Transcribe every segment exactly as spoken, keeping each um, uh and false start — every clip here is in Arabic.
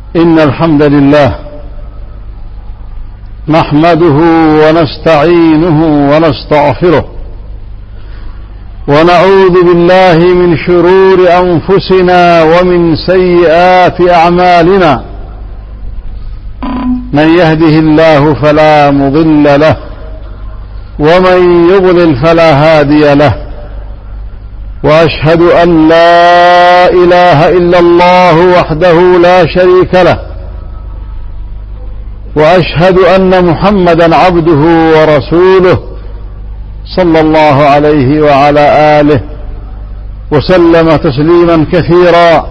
إن الحمد لله نحمده ونستعينه ونستغفره ونعوذ بالله من شرور أنفسنا ومن سيئات أعمالنا. من يهده الله فلا مضل له ومن يضلل فلا هادي له، وأشهد أن لا إله إلا الله وحده لا شريك له، وأشهد أن محمدا عبده ورسوله صلى الله عليه وعلى آله وسلم تسليما كثيرا.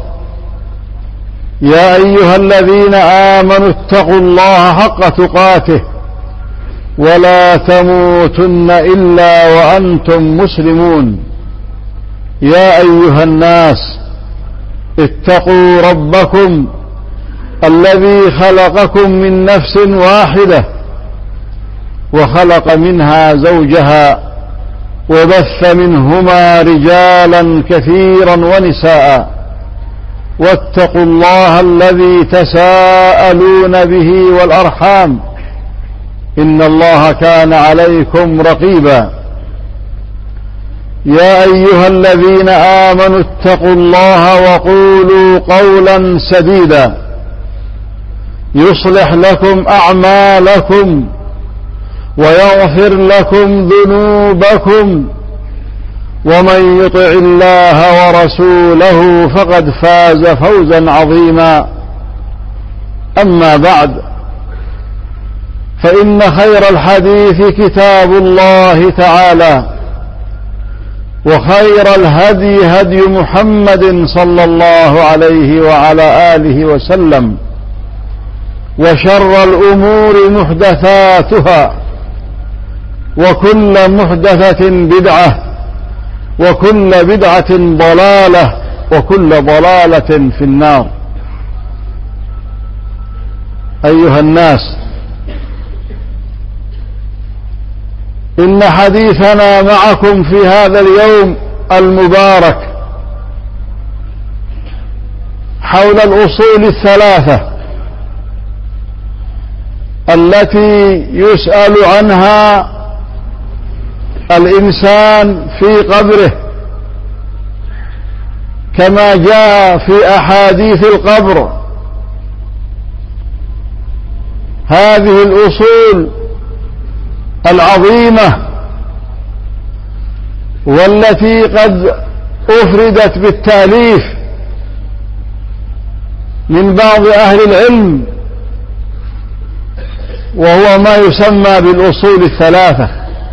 يا أيها الذين آمنوا اتقوا الله حق تقاته ولا تموتن إلا وأنتم مسلمون. يا أيها الناس اتقوا ربكم الذي خلقكم من نفس واحدة وخلق منها زوجها وبث منهما رجالا كثيرا ونساء، واتقوا الله الذي تساءلون به والأرحام إن الله كان عليكم رقيبا. يا أيها الذين آمنوا اتقوا الله وقولوا قولا سديدا يصلح لكم أعمالكم ويغفر لكم ذنوبكم، ومن يطع الله ورسوله فقد فاز فوزا عظيما. أما بعد، فإن خير الحديث كتاب الله تعالى، وخير الهدي هدي محمد صلى الله عليه وعلى آله وسلم، وشر الأمور محدثاتها، وكل محدثة بدعة، وكل بدعة ضلالة، وكل ضلالة في النار. أيها الناس، إن حديثنا معكم في هذا اليوم المبارك حول الأصول الثلاثة التي يسأل عنها الإنسان في قبره، كما جاء في أحاديث القبر. هذه الأصول العظيمة والتي قد أفردت بالتأليف من بعض أهل العلم، وهو ما يسمى بالأصول الثلاثة،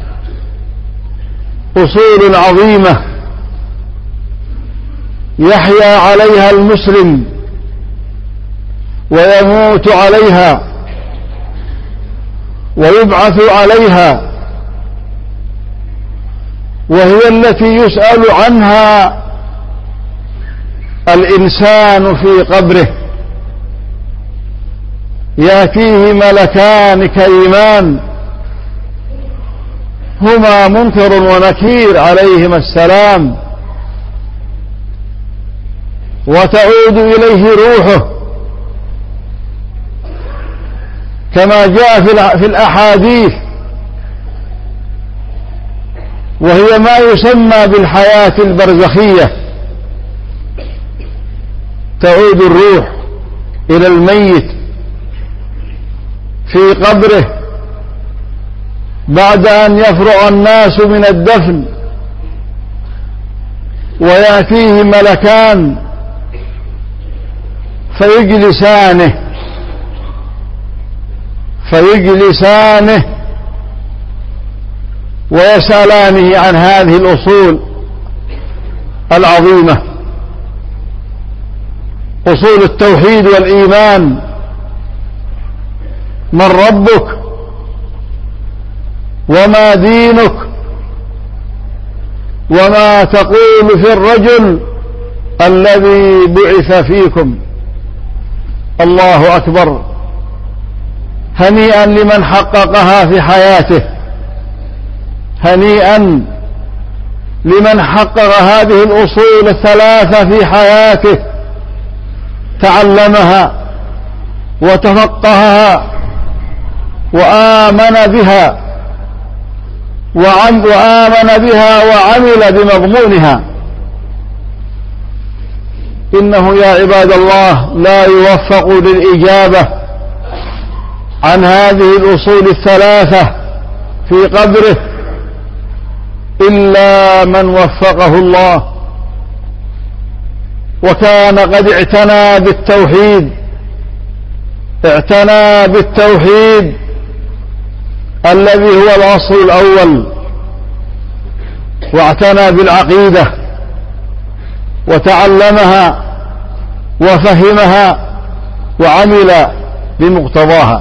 أصول عظيمة يحيا عليها المسلم ويموت عليها ويبعث عليها، وهي التي يسأل عنها الإنسان في قبره. يأتيه ملكان كريمان هما منكر ونكير عليهما السلام، وتعود إليه روحه كما جاء في الأحاديث، وهي ما يسمى بالحياة البرزخية. تعود الروح إلى الميت في قبره بعد أن يفرغ الناس من الدفن، ويأتيه ملكان فيجلسانه فيجلسانه ويسألانه عن هذه الأصول العظيمة، أصول التوحيد والإيمان. من ربك؟ وما دينك؟ وما تقول في الرجل الذي بعث فيكم؟ الله أكبر. هنيئا لمن حققها في حياته، هنيئا لمن حقق هذه الأصول الثلاثة في حياته، تعلمها وتفقهها وآمن بها وآمن بها وعمل بمضمونها. إنه يا عباد الله لا يوفق للإجابة عن هذه الأصول الثلاثة في قبره إلا من وفقه الله وكان قد اعتنى بالتوحيد اعتنى بالتوحيد الذي هو الأصل الأول، واعتنى بالعقيدة وتعلمها وفهمها وعمل بمقتضاها،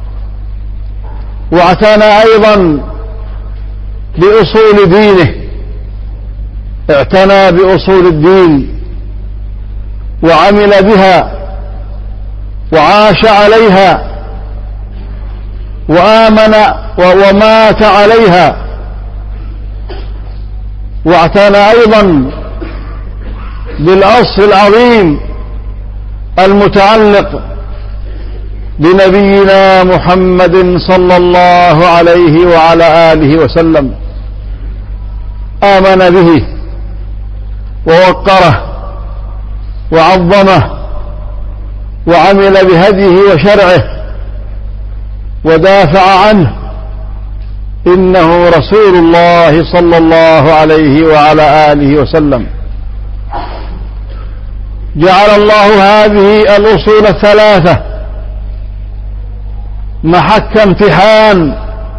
واعتنى أيضا بأصول دينه، اعتنى بأصول الدين وعمل بها وعاش عليها وآمن ومات عليها، واعتنى أيضا بالأصل العظيم المتعلق بنبينا محمد صلى الله عليه وعلى آله وسلم، آمن به ووقره وعظمه وعمل بهديه وشرعه ودافع عنه، إنه رسول الله صلى الله عليه وعلى آله وسلم. جعل الله هذه الأصول الثلاثة محك امتحان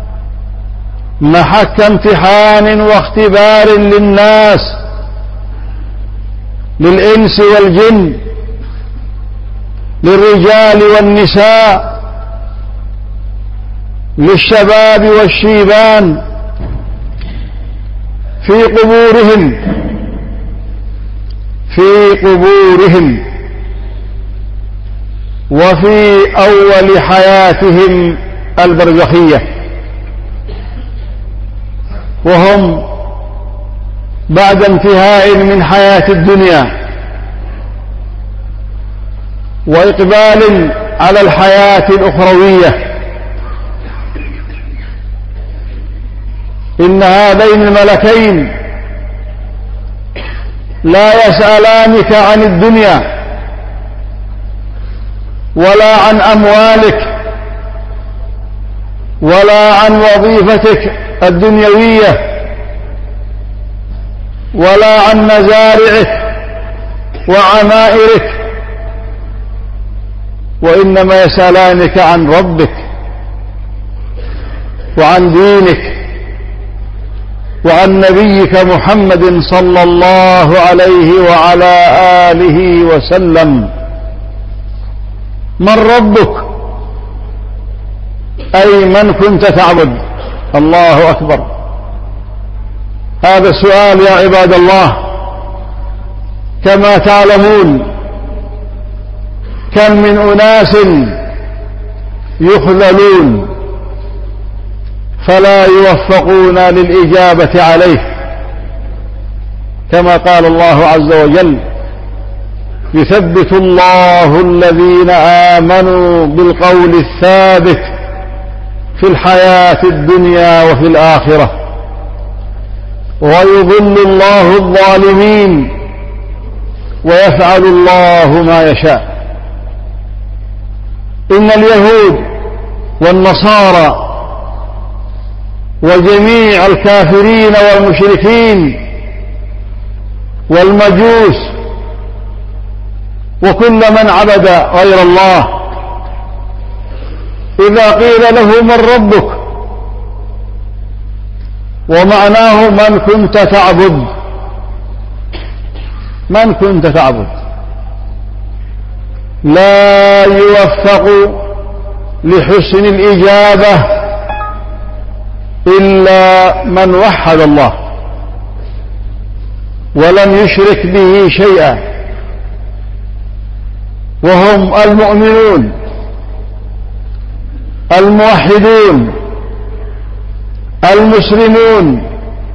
محك امتحان واختبار للناس، للإنس والجن، للرجال والنساء، للشباب والشيبان في قبورهم في قبورهم وفي أول حياتهم البرزخية، وهم بعد انتهاء من حياة الدنيا وإقبال على الحياة الأخروية. إن هذين الملكين لا يسألانك عن الدنيا ولا عن أموالك ولا عن وظيفتك الدنيوية ولا عن مزارعك وعمائرك، وإنما يسألانك عن ربك وعن دينك وعن نبيك محمد صلى الله عليه وعلى آله وسلم. من ربك؟ أي من كنت تعبد؟ الله أكبر. هذا السؤال يا عباد الله. كما تعلمون كم من أناس يخذلون فلا يوفقون للإجابة عليه، كما قال الله عز وجل: يثبت الله الذين آمنوا بالقول الثابت في الحياة الدنيا وفي الآخرة ويضل الله الظالمين ويفعل الله ما يشاء. إن اليهود والنصارى وجميع الكافرين والمشركين والمجوس وكل من عبد غير الله، إذا قيل له من ربك ومعناه من كنت تعبد، من كنت تعبد، لا يوفق لحسن الإجابة إلا من وحد الله ولم يشرك به شيئا، وهم المؤمنون الموحدون المسلمون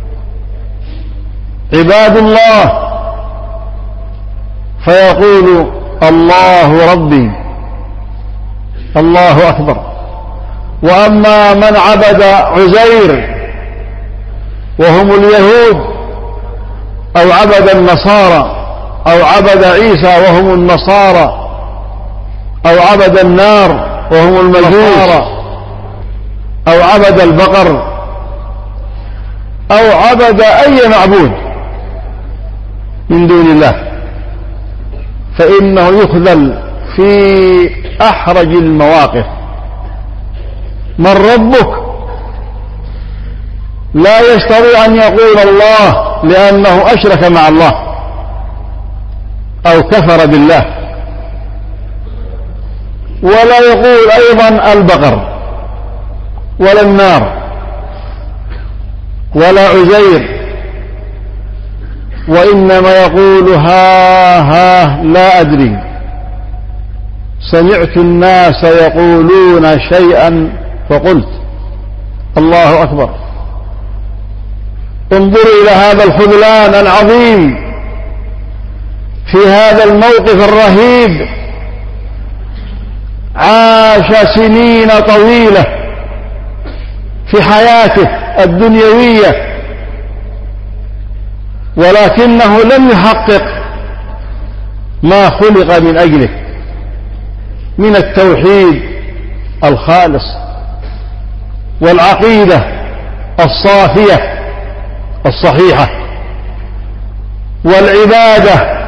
عباد الله. فيقول: الله ربي الله أكبر. وأما من عبد عزير وهم اليهود، أو عبد النصارى، أو عبد عيسى وهم النصارى، أو عبد النار وهم المجوس، أو عبد البقر، أو عبد أي معبود من دون الله، فإنه يخذل في أحرج المواقف. من ربك؟ لا يستطيع أن يقول الله لأنه أشرك مع الله أو كفر بالله، ولا يقول أيضا البقر ولا النار ولا عزير، وإنما يقول ها ها لا أدري، سمعت الناس يقولون شيئا فقلت. الله أكبر. انظروا إلى هذا الخذلان العظيم في هذا الموقف الرهيب. عاش سنين طويلة في حياته الدنيوية، ولكنه لم يحقق ما خلق من أجله من التوحيد الخالص والعقيدة الصافية الصحيحة والعبادة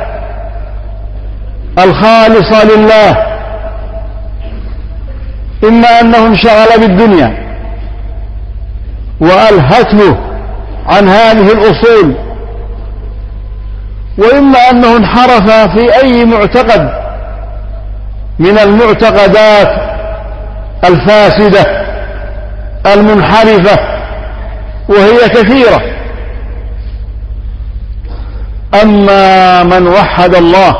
الخالصة لله. إما أنه انشغل بالدنيا وألهته عن هذه الأصول، وإما أنه انحرف في أي معتقد من المعتقدات الفاسدة المنحرفة، وهي كثيرة. أما من وحد الله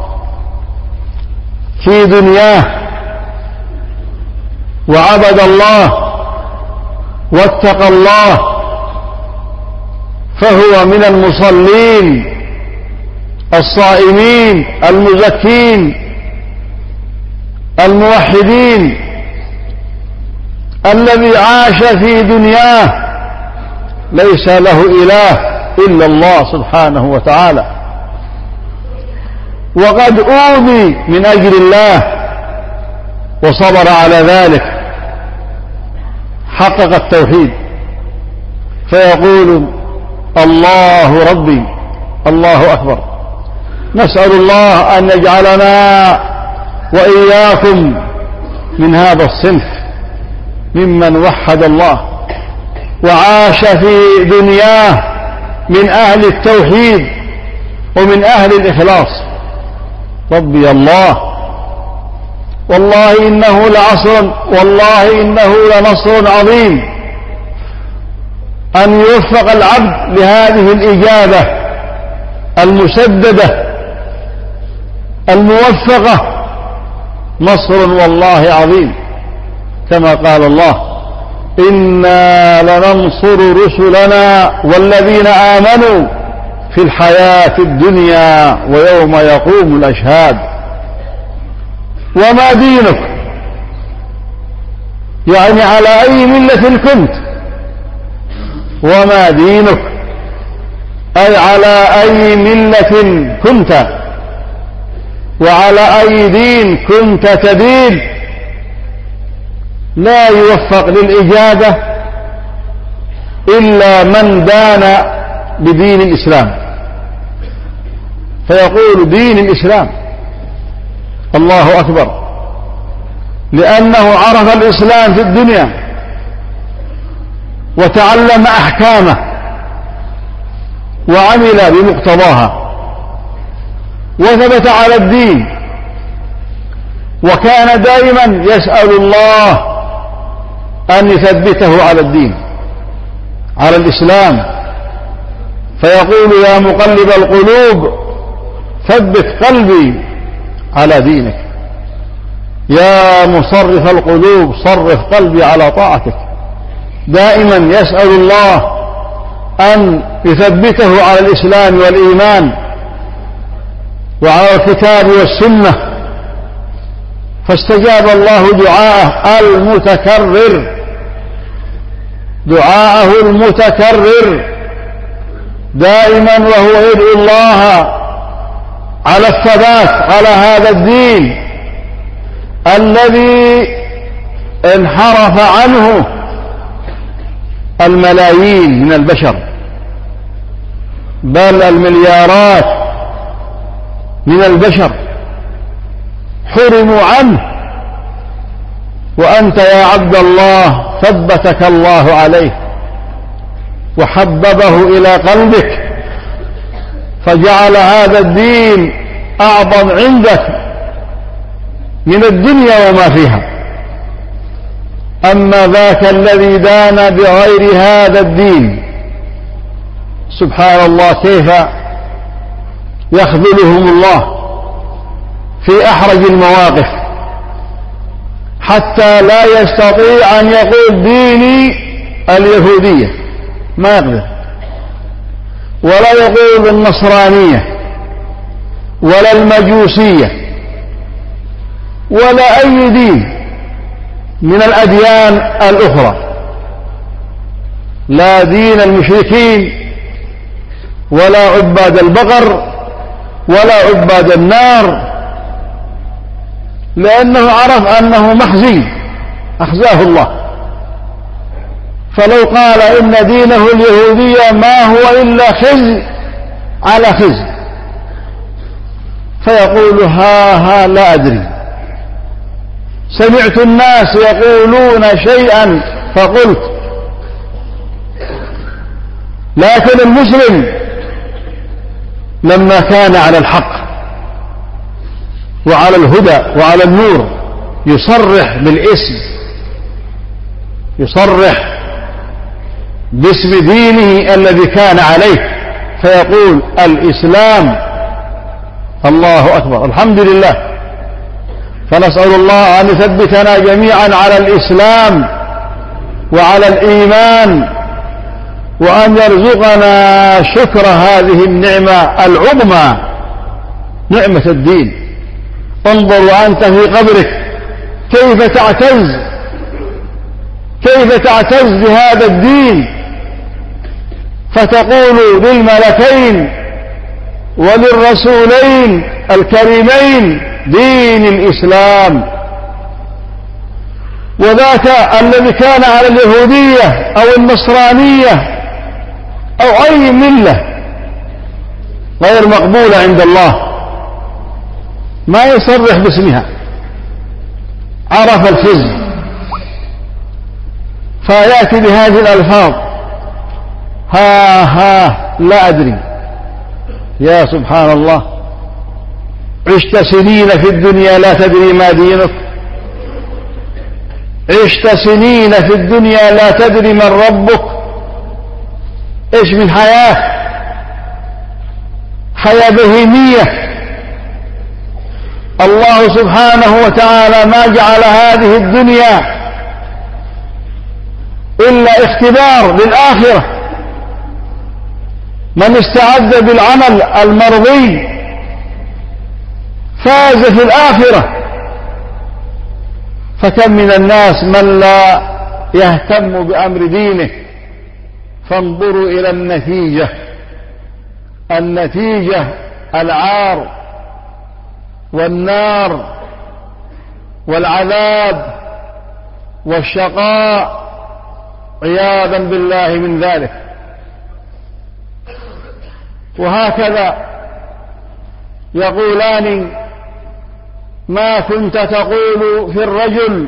في دنياه وعبد الله واتقى الله، فهو من المصلين الصائمين المزكين الموحدين، الذي عاش في دنياه ليس له إله إلا الله سبحانه وتعالى، وقد أوذي من أجل الله وصبر على ذلك، حقق التوحيد، فيقول الله ربي. الله أكبر. نسأل الله أن يجعلنا وإياكم من هذا الصنف ممن وحد الله وعاش في دنياه من أهل التوحيد ومن أهل الإخلاص. ربي الله. والله إنه لعصر والله إنه لنصر عظيم أن يوفق العبد لهذه الإجابة المسددة الموفقة. نصر والله عظيم، كما قال الله: إنا لننصر رسلنا والذين آمنوا في الحياة الدنيا ويوم يقوم الأشهاد. وما دينك؟ يعني على أي ملة كنت؟ وما دينك أي على أي ملة كنت وعلى أي دين كنت تدين. لا يوفق للإجابة إلا من دان بدين الإسلام، فيقول دين الإسلام. الله أكبر. لأنه عرف الإسلام في الدنيا وتعلم أحكامه وعمل بمقتضاها وثبت على الدين، وكان دائما يسأل الله أن يثبته على الدين، على الإسلام، فيقول: يا مقلب القلوب ثبت قلبي على دينك، يا مصرف القلوب صرف قلبي على طاعتك. دائما يسأل الله أن يثبته على الإسلام والإيمان وعلى الكتاب والسنة فاستجاب الله دعاءه المتكرر، دعاءه المتكرر دائما، وهو يدعو الله على الثبات على هذا الدين الذي انحرف عنه الملايين من البشر، بل المليارات من البشر حرموا عنه، وأنت يا عبد الله ثبتك الله عليه وحببه إلى قلبك، فجعل هذا الدين أعظم عندك من الدنيا وما فيها. أما ذاك الذي دان بغير هذا الدين سبحان الله كيف يخذلهم الله في أحرج المواقف، حتى لا يستطيع أن يقول ديني اليهودية، ما يقدر، ولا يقول النصرانية ولا المجوسية ولا أي دين من الأديان الأخرى، لا دين المشركين ولا عباد البقر ولا عباد النار، لأنه عرف أنه محزي أخزاه الله. فلو قال إن دينه اليهودية ما هو إلا خزي على خزي، فيقول ها ها لا أدري، سمعت الناس يقولون شيئا فقلت. لكن المسلم لما كان على الحق وعلى الهدى وعلى النور يصرح بالاسم، يصرح باسم دينه الذي كان عليه، فيقول الإسلام. الله أكبر، الحمد لله. فنسأل الله أن يثبتنا جميعا على الإسلام وعلى الإيمان، وأن يرزقنا شكر هذه النعمة العظمى، نعمة الدين. انظر وأنت في قبرك كيف تعتز، كيف تعتز بهذا الدين، فتقول للملكين وللرسولين الكريمين دين الإسلام. وذاك الذي كان على اليهودية أو النصرانية أو أي ملة غير مقبولة عند الله ما يصرح باسمها، عرف الخزي فيأتي بهذه الألفاظ ها ها لا أدري. يا سبحان الله، عشت سنين في الدنيا لا تدري ما دينك، عشت سنين في الدنيا لا تدري من ربك. ايش من حياة؟ حياة بهيمية. الله سبحانه وتعالى ما جعل هذه الدنيا إلا اختبار للآخرة. من استعد بالعمل المرضي فاز في الآخرة. فكم من الناس من لا يهتم بأمر دينه، فانظروا إلى النتيجة، النتيجة العار والنار والعذاب والشقاء عياذا بالله من ذلك. وهكذا يقولان ما كنت تقول في الرجل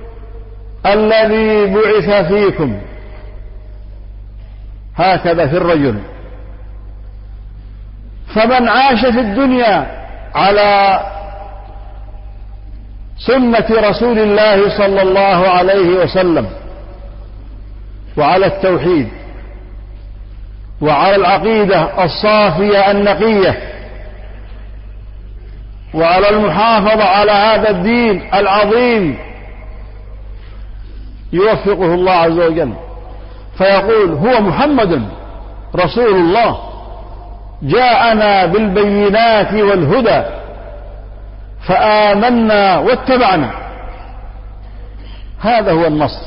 الذي بعث فيكم، هكذا في الرجل. فمن عاش في الدنيا على سنة رسول الله صلى الله عليه وسلم وعلى التوحيد وعلى العقيدة الصافية النقية وعلى المحافظة على هذا الدين العظيم، يوفقه الله عز وجل فيقول هو محمد رسول الله جاءنا بالبينات والهدى فآمنا واتبعنا. هذا هو النصر،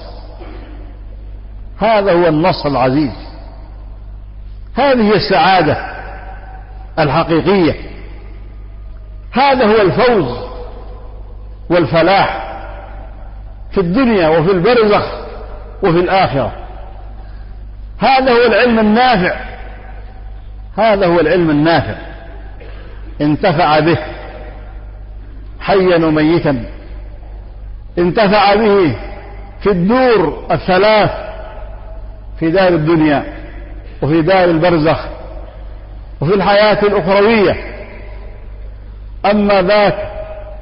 هذا هو النصر العزيز، هذه السعادة الحقيقية، هذا هو الفوز والفلاح في الدنيا وفي البرزخ وفي الآخرة. هذا هو العلم النافع، هذا هو العلم النافع انتفع به حيا وميتا، انتفع به في الدور الثلاث، في دار الدنيا وفي دار البرزخ وفي الحياة الأخروية. أما ذاك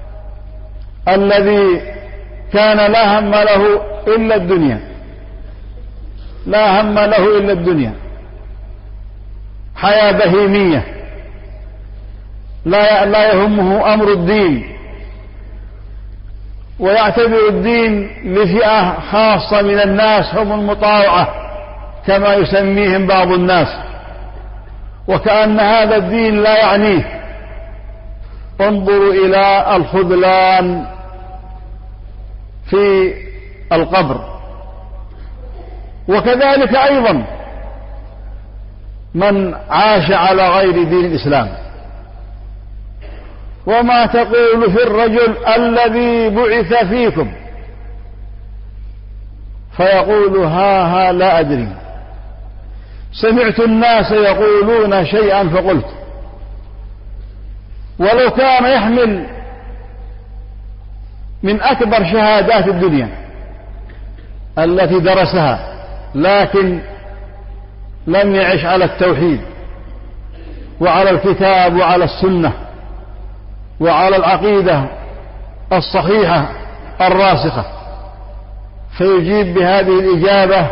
الذي كان لا هم له إلا الدنيا، لا هم له إلا الدنيا، حياة بهيمية، لا لا يهمه أمر الدين، ويعتبر الدين لفئة خاصة من الناس هم المطاوعة كما يسميهم بعض الناس، وكأن هذا الدين لا يعنيه. انظروا إلى الخذلان في القبر. وكذلك أيضا من عاش على غير دين الإسلام. وما تقول في الرجل الذي بعث فيكم؟ فيقول ها ها لا أدري، سمعت الناس يقولون شيئا فقلت. ولو كان يحمل من أكبر شهادات الدنيا التي درسها، لكن لم يعش على التوحيد وعلى الكتاب وعلى السنة وعلى العقيدة الصحيحة الراسخة، فيجيب بهذه الإجابة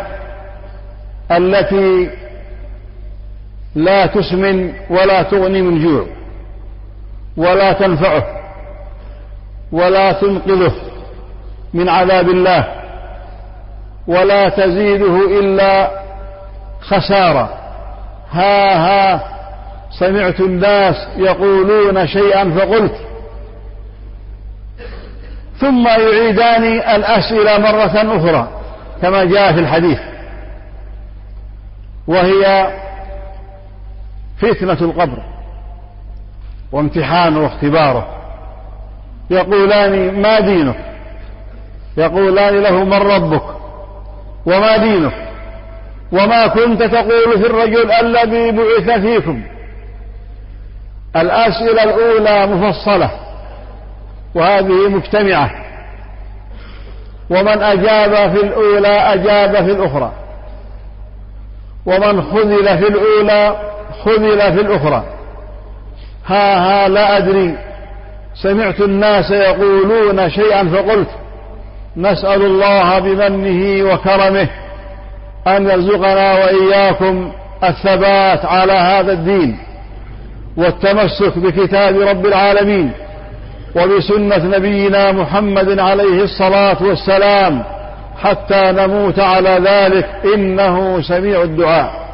التي لا تسمن ولا تغني من جوع ولا تنفعه ولا تنقذه من عذاب الله ولا تزيده إلا خسارة. ها ها سمعت الناس يقولون شيئا فقلت. ثم يعيدان الأسئلة مرة أخرى كما جاء في الحديث، وهي فتنة القبر وامتحانه واختباره. يقولان ما دينك؟ يقولان له من ربك وما دينك وما كنت تقول في الرجل الذي بعث فيكم. الأسئلة الأولى مفصلة وهذه مجتمعة، ومن أجاب في الأولى أجاب في الأخرى، ومن خذل في الأولى خذل في الأخرى. ها ها لا أدري، سمعت الناس يقولون شيئا فقلت. نسأل الله بمنه وكرمه أن يرزقنا وإياكم الثبات على هذا الدين والتمسك بكتاب رب العالمين وبسنة نبينا محمد عليه الصلاة والسلام حتى نموت على ذلك، إنه سميع الدعاء.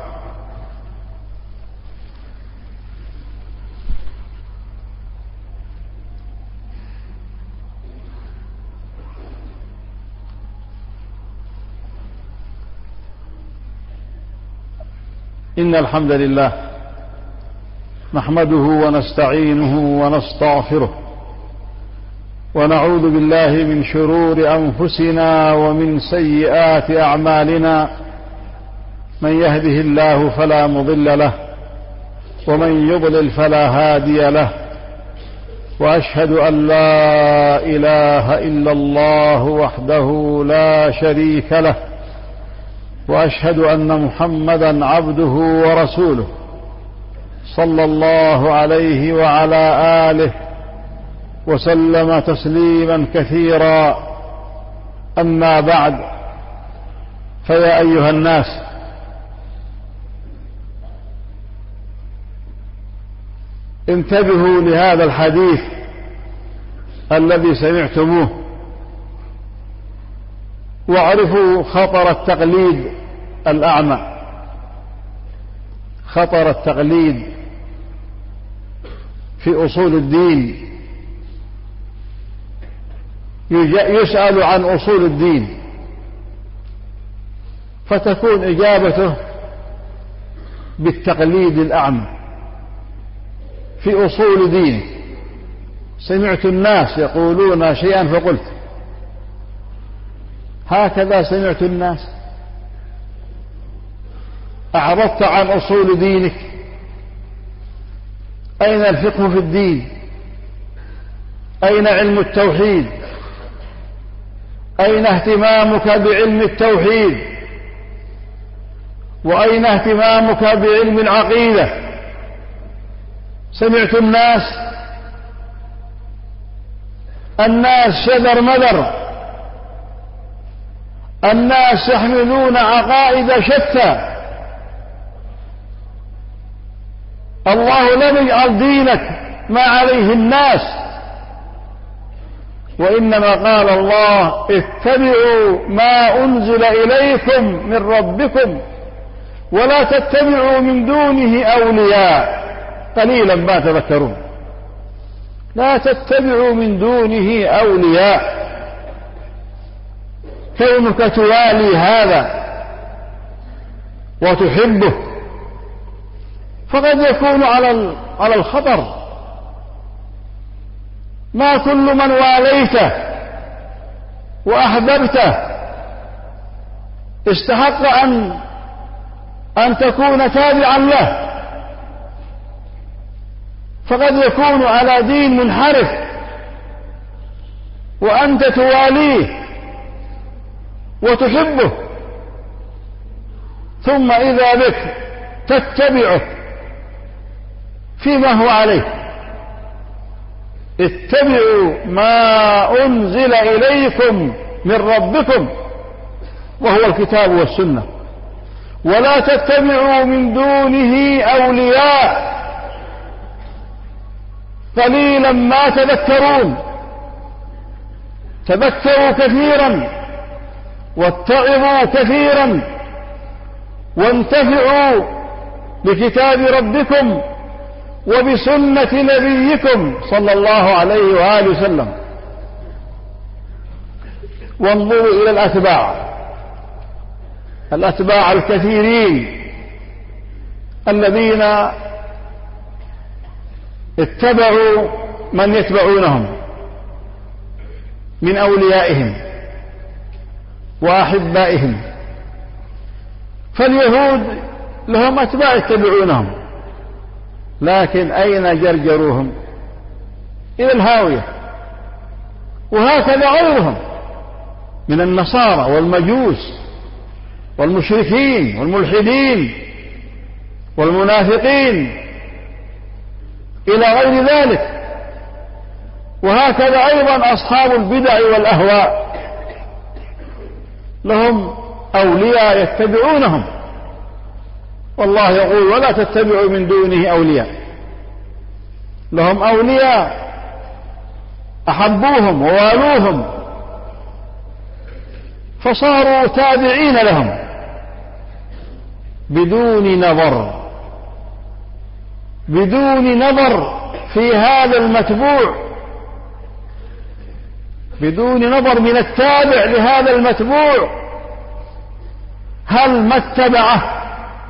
إن الحمد لله نحمده ونستعينه ونستغفره ونعوذ بالله من شرور أنفسنا ومن سيئات أعمالنا. من يهده الله فلا مضل له ومن يضلل فلا هادي له، وأشهد أن لا إله إلا الله وحده لا شريك له، وأشهد أن محمدا عبده ورسوله صلى الله عليه وعلى آله وسلم تسليما كثيرا. أما بعد، فيا أيها الناس، انتبهوا لهذا الحديث الذي سمعتموه، واعرفوا خطر التقليد الأعمى، خطر التقليد في أصول الدين يسأل عن أصول الدين، فتكون إجابته بالتقليد الأعمى في أصول دينه. سمعت الناس يقولون شيئا فقلت، هكذا سمعت الناس. أعرضت عن أصول دينك، أين الفقه في الدين؟ أين علم التوحيد؟ أين اهتمامك بعلم التوحيد؟ وأين اهتمامك بعلم العقيدة؟ سمعت الناس الناس شذر مذر، الناس يحملون عقائد شتى. الله لم يجعل دينك ما عليه الناس، وإنما قال الله: اتبعوا ما أنزل إليكم من ربكم ولا تتبعوا من دونه أولياء قليلا ما تذكرون. لا تتبعوا من دونه أولياء. كونك توالي هذا وتحبه فقد يكون على على الخطر. ما كل من واليته وأحببته استحق أن أن تكون تابعا له، فقد يكون على دين منحرف وأنت تواليه وتحبه، ثم إذا بك تتبعه فيما هو عليه. اتبعوا ما أنزل إليكم من ربكم وهو الكتاب والسنة ولا تتبعوا من دونه أولياء قليلا ما تذكرون. تذكروا كثيرا واتعظوا كثيرا وانتفعوا بكتاب ربكم وبسنة نبيكم صلى الله عليه وآله وسلم. وانظروا إلى الأتباع الأتباع الكثيرين الذين اتبعوا من يتبعونهم من أوليائهم وأحبائهم. فاليهود لهم أتباع يتبعونهم، لكن أين جرجروهم؟ إلى الهاوية. وهكذا غيرهم من النصارى والمجوس والمشركين والملحدين والمنافقين إلى غير ذلك. وهكذا أيضا أصحاب البدع والأهواء لهم أولياء يتبعونهم، والله يقول: ولا تتبعوا من دونه أولياء. لهم أولياء أحبوهم ووالوهم فصاروا تابعين لهم بدون نظر بدون نظر في هذا المتبوع، بدون نظر من التابع لهذا المتبوع هل ما اتبعه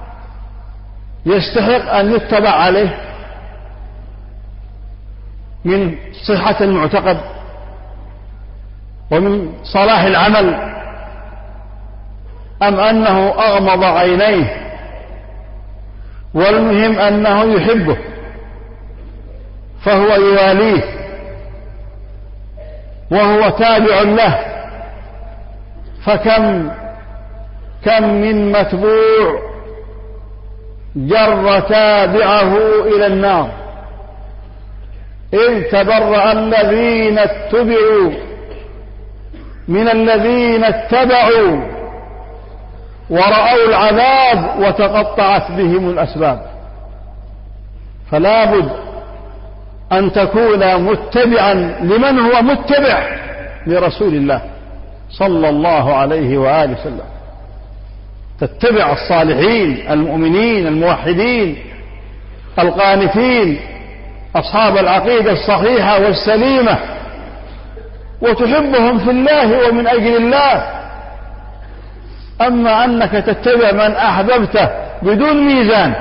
يستحق أن يتبع عليه من صحة المعتقد ومن صلاح العمل، أم أنه أغمض عينيه والمهم أنه يحبه فهو يواليه وهو تابع له. فكم كم من متبوع جر تابعه إلى النار، إذ تبرأ الذين اتبعوا من الذين اتبعوا ورأوا العذاب وتقطعت بهم الأسباب. فلا بد أن تكون متبعا لمن هو متبع لرسول الله صلى الله عليه وآله وسلم. تتبع الصالحين المؤمنين الموحدين القانتين أصحاب العقيدة الصحيحة والسليمة وتحبهم في الله ومن أجل الله. أما أنك تتبع من أحببته بدون ميزان،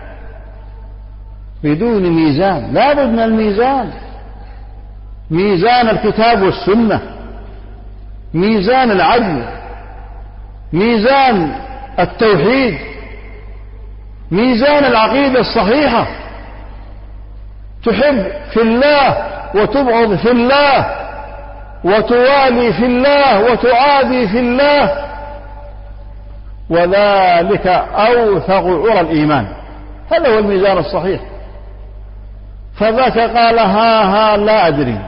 بدون ميزان، لا بد من الميزان، ميزان الكتاب والسنة، ميزان العدل، ميزان التوحيد، ميزان العقيدة الصحيحة. تحب في الله وتبغض في الله، وتوالي في الله وتعادي في الله، وذلك أوثق عرى الإيمان. هذا هو الميزان الصحيح. فذاك قال ها ها لا أدري،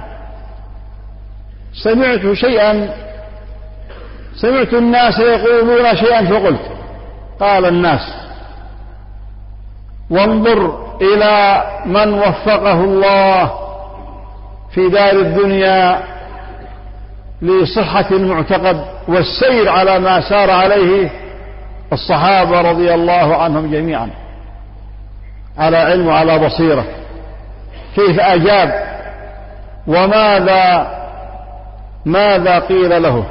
سمعت شيئا، سمعت الناس يقولون شيئا فقلت. قال الناس: وانظر إلى من وفقه الله في دار الدنيا لصحة المعتقد والسير على ما سار عليه الصحابة رضي الله عنهم جميعا على علم وعلى بصيرة، كيف أجاب وماذا ماذا قيل له.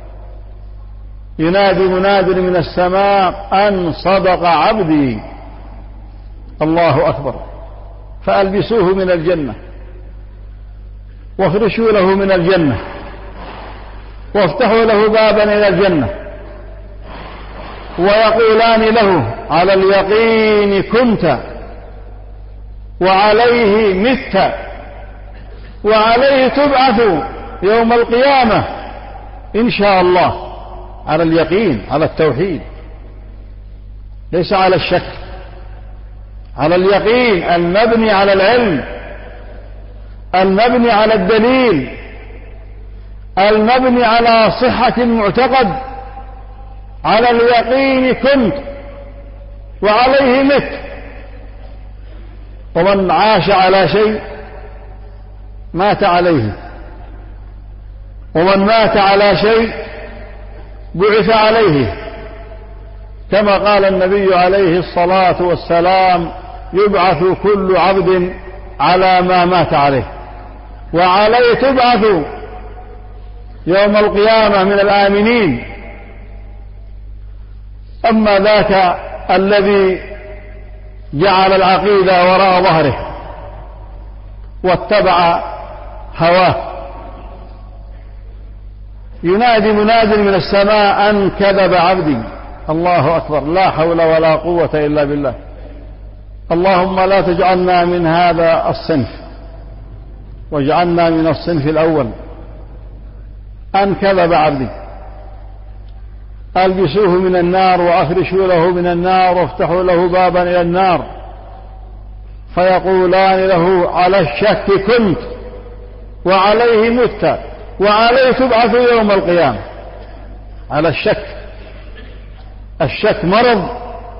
ينادي مناد من السماء أن صدق عبدي. الله أكبر. فألبسوه من الجنة وافرشوا له من الجنة وافتحوا له بابا إلى الجنة، ويقولان له: على اليقين كنت وعليه مت وعليه تبعث يوم القيامة إن شاء الله. على اليقين، على التوحيد، ليس على الشك، على اليقين المبني على العلم، المبني على الدليل، المبني على صحة المعتقد. على اليقين كنت وعليه مت. ومن عاش على شيء مات عليه، ومن مات على شيء بعث عليه، كما قال النبي عليه الصلاة والسلام: يبعث كل عبد على ما مات عليه وعليه تبعث يوم القيامة من الآمنين. أما ذاك الذي جعل العقيدة وراء ظهره واتبع هواه، ينادي مناد من السماء أن كذب عبدي. الله أكبر. لا حول ولا قوة إلا بالله. اللهم لا تجعلنا من هذا الصنف، واجعلنا من الصنف الأول. أن كذب عبدي. ألبسوه من النار وأفرشوا له من النار وافتحوا له بابا إلى النار، فيقولان له: على الشك كنت وعليه مت وعليه تبعث يوم القيامة. على الشك. الشك مرض.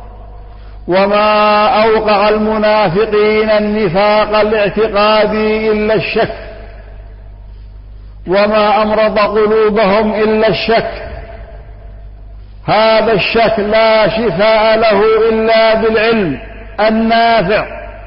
وما أوقع المنافقين النفاق الاعتقادي إلا الشك، وما أمرض قلوبهم إلا الشك. هذا الشك لا شفاء له إلا بالعلم النافع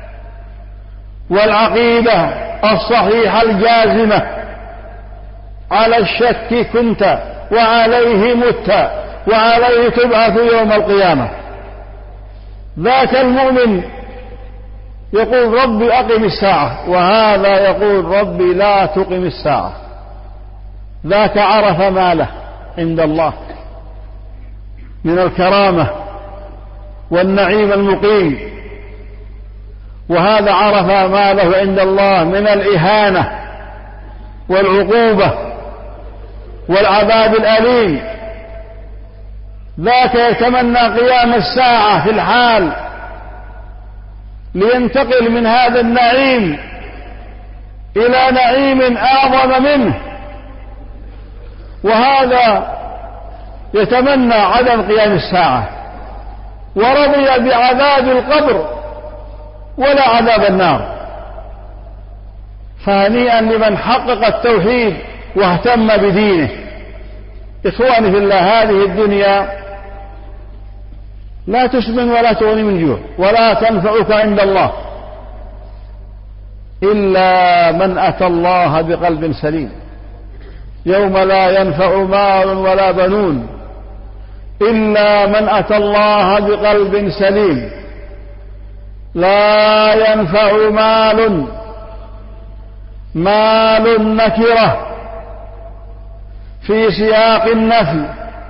والعقيدة الصحيحة الجازمة. على الشك كنت وعليه مت وعليه تبعث يوم القيامة. ذاك المؤمن يقول: ربي أقم الساعة، وهذا يقول: ربي لا تقم الساعة. ذاك عرف ما له عند الله من الكرامة والنعيم المقيم، وهذا عرف ما له عند الله من الإهانة والعقوبة والعذاب الأليم. ذاك يتمنى قيام الساعة في الحال لينتقل من هذا النعيم إلى نعيم أعظم منه، وهذا يتمنى عدم قيام الساعة ورضي بعذاب القبر ولا عذاب النار. فهنيئا لمن حقق التوحيد واهتم بدينه. إخواني في الله، هذه الدنيا لا تسمن ولا تغني من جوع ولا تنفعك عند الله إلا من أتى الله بقلب سليم. يوم لا ينفع مال ولا بنون إلا من أتى الله بقلب سليم. لا ينفع مال، مال نكرة في سياق النفي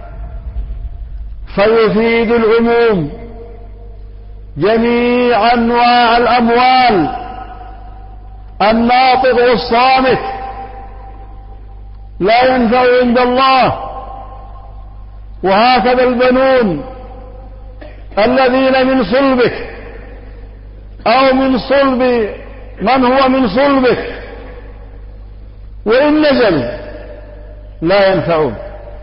فيفيد العموم، جميع أنواع الأموال، الناطق والصامت لا ينفع عند الله. وهكذا البنون الذين من صلبك أو من صلب من هو من صلبك وإن نزل لا ينفعون،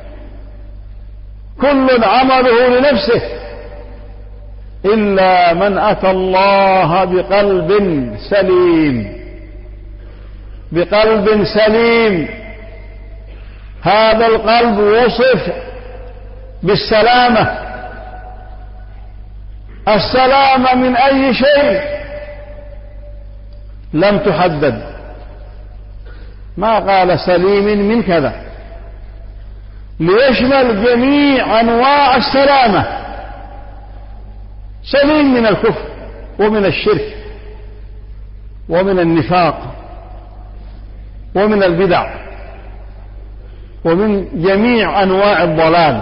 كل عمله لنفسه إلا من أتى الله بقلب سليم، بقلب سليم. هذا القلب وصف بالسلامة، السلامة من أي شيء لم تحدد، ما قال سليم من كذا، ليشمل جميع أنواع السلامة. سليم من الكفر ومن الشرك ومن النفاق ومن البدع ومن جميع أنواع الضلال،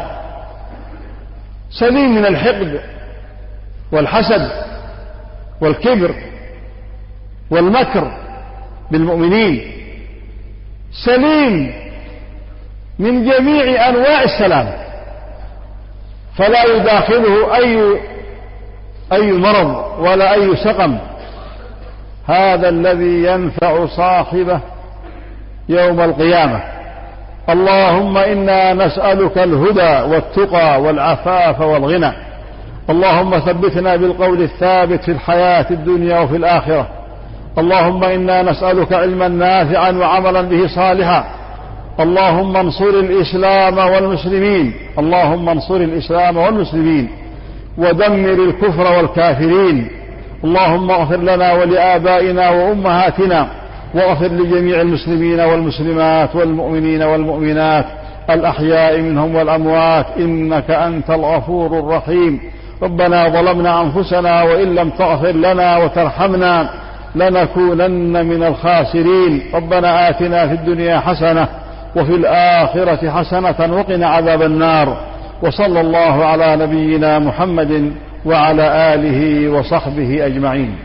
سليم من الحقد والحسد والكبر والمكر بالمؤمنين، سليم من جميع أنواع السلام، فلا يداخله أي أي مرض ولا أي سقم. هذا الذي ينفع صاحبه يوم القيامة. اللهم إنا نسألك الهدى والتقى والعفاف والغنى. اللهم ثبتنا بالقول الثابت في الحياة الدنيا وفي الآخرة. اللهم إنا نسألك علما نافعا وعملا به صالحا. اللهم انصر الإسلام والمسلمين، اللهم انصر الإسلام والمسلمين ودمر الكفر والكافرين. اللهم اغفر لنا ولآبائنا وأمهاتنا، واغفر لجميع المسلمين والمسلمات والمؤمنين والمؤمنات الأحياء منهم والأموات، إنك أنت الغفور الرحيم. ربنا ظلمنا أنفسنا وإن لم تغفر لنا وترحمنا لنكونن من الخاسرين. ربنا آتنا في الدنيا حسنة وفي الآخرة حسنة وقنا عذاب النار. وصلى الله على نبينا محمد وعلى آله وصحبه أجمعين.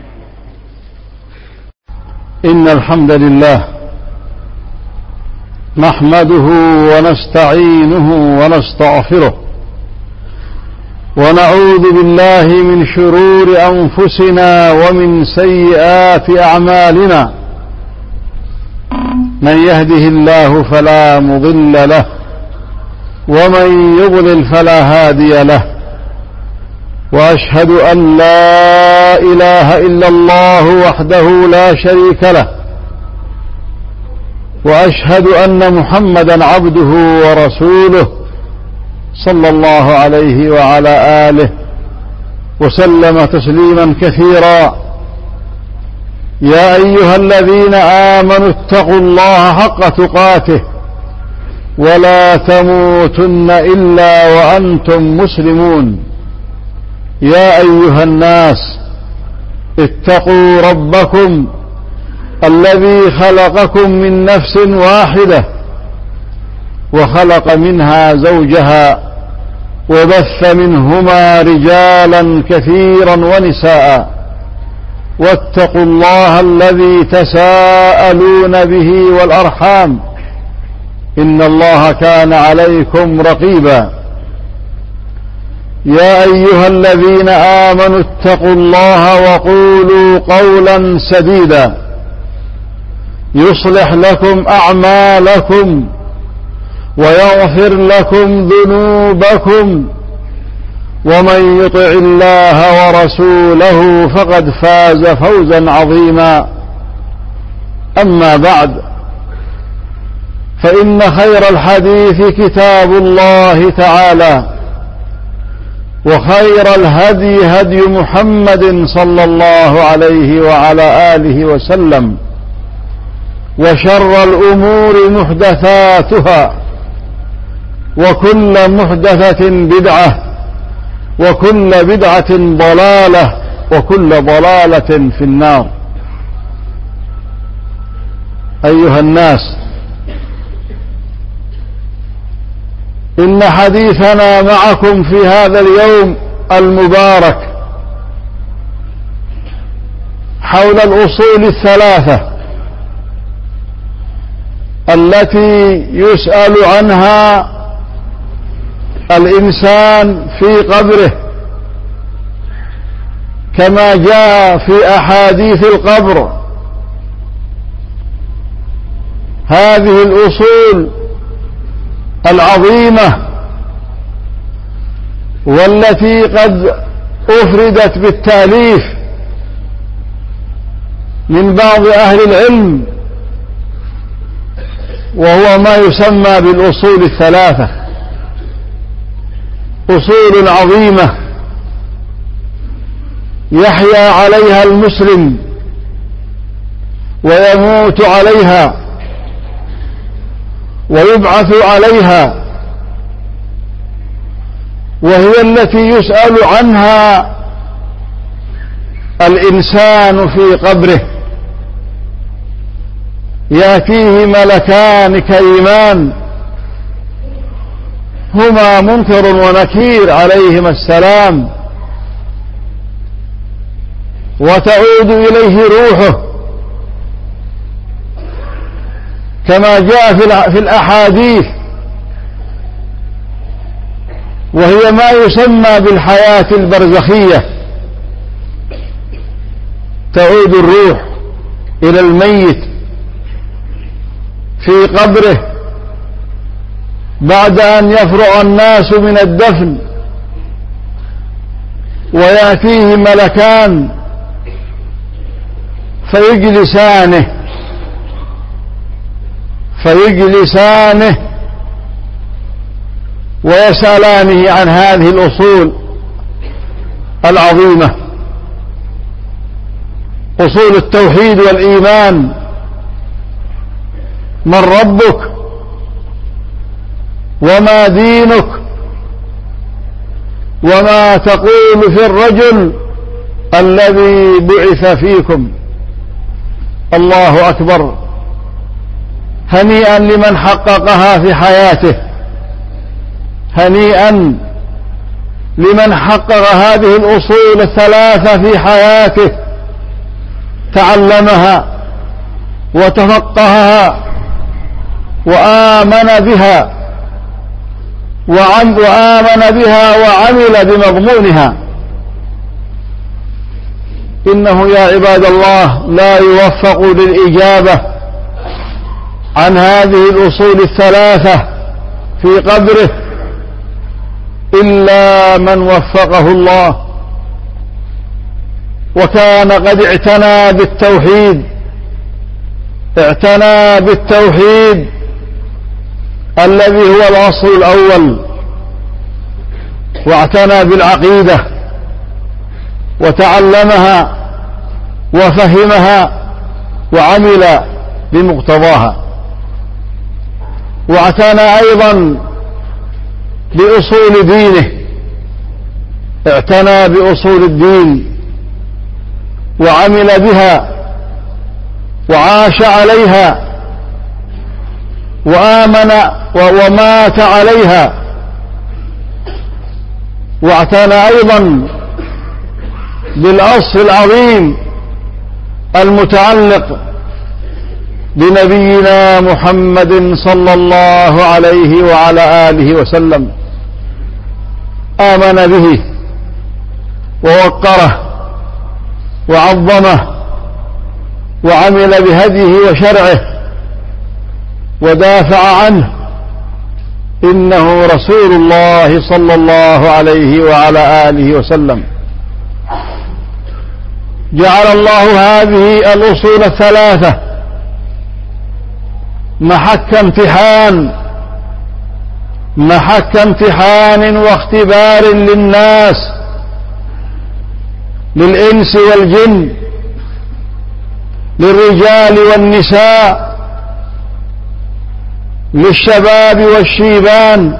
إن الحمد لله نحمده ونستعينه ونستغفره، ونعوذ بالله من شرور أنفسنا ومن سيئات أعمالنا. من يهده الله فلا مضل له، ومن يضلل فلا هادي له. وأشهد أن لا إله إلا الله وحده لا شريك له، وأشهد أن محمدا عبده ورسوله صلى الله عليه وعلى آله وسلم تسليما كثيرا. يا أيها الذين آمنوا اتقوا الله حق تقاته ولا تموتن إلا وأنتم مسلمون. يا أيها الناس اتقوا ربكم الذي خلقكم من نفس واحدة وخلق منها زوجها وبث منهما رجالا كثيرا ونساء، واتقوا الله الذي تساءلون به والأرحام إن الله كان عليكم رقيبا. يا أيها الذين آمنوا اتقوا الله وقولوا قولا سديدا يصلح لكم أعمالكم ويغفر لكم ذنوبكم، ومن يطع الله ورسوله فقد فاز فوزا عظيما. أما بعد، فإن خير الحديث كتاب الله تعالى، وخير الهدي هدي محمد صلى الله عليه وعلى آله وسلم، وشر الأمور محدثاتها وكل محدثة بدعة وكل بدعة ضلالة وكل ضلالة في النار. أيها الناس، إن حديثنا معكم في هذا اليوم المبارك حول الأصول الثلاثة التي يسأل عنها الإنسان في قبره، كما جاء في أحاديث القبر. هذه الأصول العظيمة والتي قد أفردت بالتأليف من بعض أهل العلم، وهو ما يسمى بالأصول الثلاثة، أصول عظيمة يحيا عليها المسلم ويموت عليها ويبعث عليها، وهي التي يسأل عنها الإنسان في قبره. يأتيه ملكان كريمان هما منكر ونكير عليهما السلام، وتعود إليه روحه كما جاء في الأحاديث، وهي ما يسمى بالحياة البرزخية. تعود الروح إلى الميت في قبره بعد أن يفرغ الناس من الدفن، ويأتيه ملكان فيجلسانه فيجلسانه ويسألانه عن هذه الأصول العظيمة، أصول التوحيد والإيمان. من ربك وما دينك وما تقول في الرجل الذي بعث فيكم. الله أكبر. هنيئا لمن حققها في حياته، هنيئا لمن حقق هذه الأصول الثلاثة في حياته، تعلمها وتفقهها وآمن بها وآمن بها وعمل بمضمونها. إنه يا عباد الله لا يوفق للإجابة عن هذه الأصول الثلاثة في قبره إلا من وفقه الله، وكان قد اعتنى بالتوحيد اعتنى بالتوحيد الذي هو الأصل الأول، واعتنى بالعقيدة وتعلمها وفهمها وعمل بمقتضاها، واعتنى أيضا بأصول دينه، اعتنى بأصول الدين وعمل بها وعاش عليها وآمن ومات عليها، واعتنى أيضا بالأصل العظيم المتعلق بنبينا محمد صلى الله عليه وعلى آله وسلم. آمن به ووقره وعظمه وعمل بهديه وشرعه ودافع عنه. إنه رسول الله صلى الله عليه وعلى آله وسلم. جعل الله هذه الأصول الثلاثة محك امتحان محك امتحان واختبار للناس، للإنس والجن، للرجال والنساء، للشباب والشيبان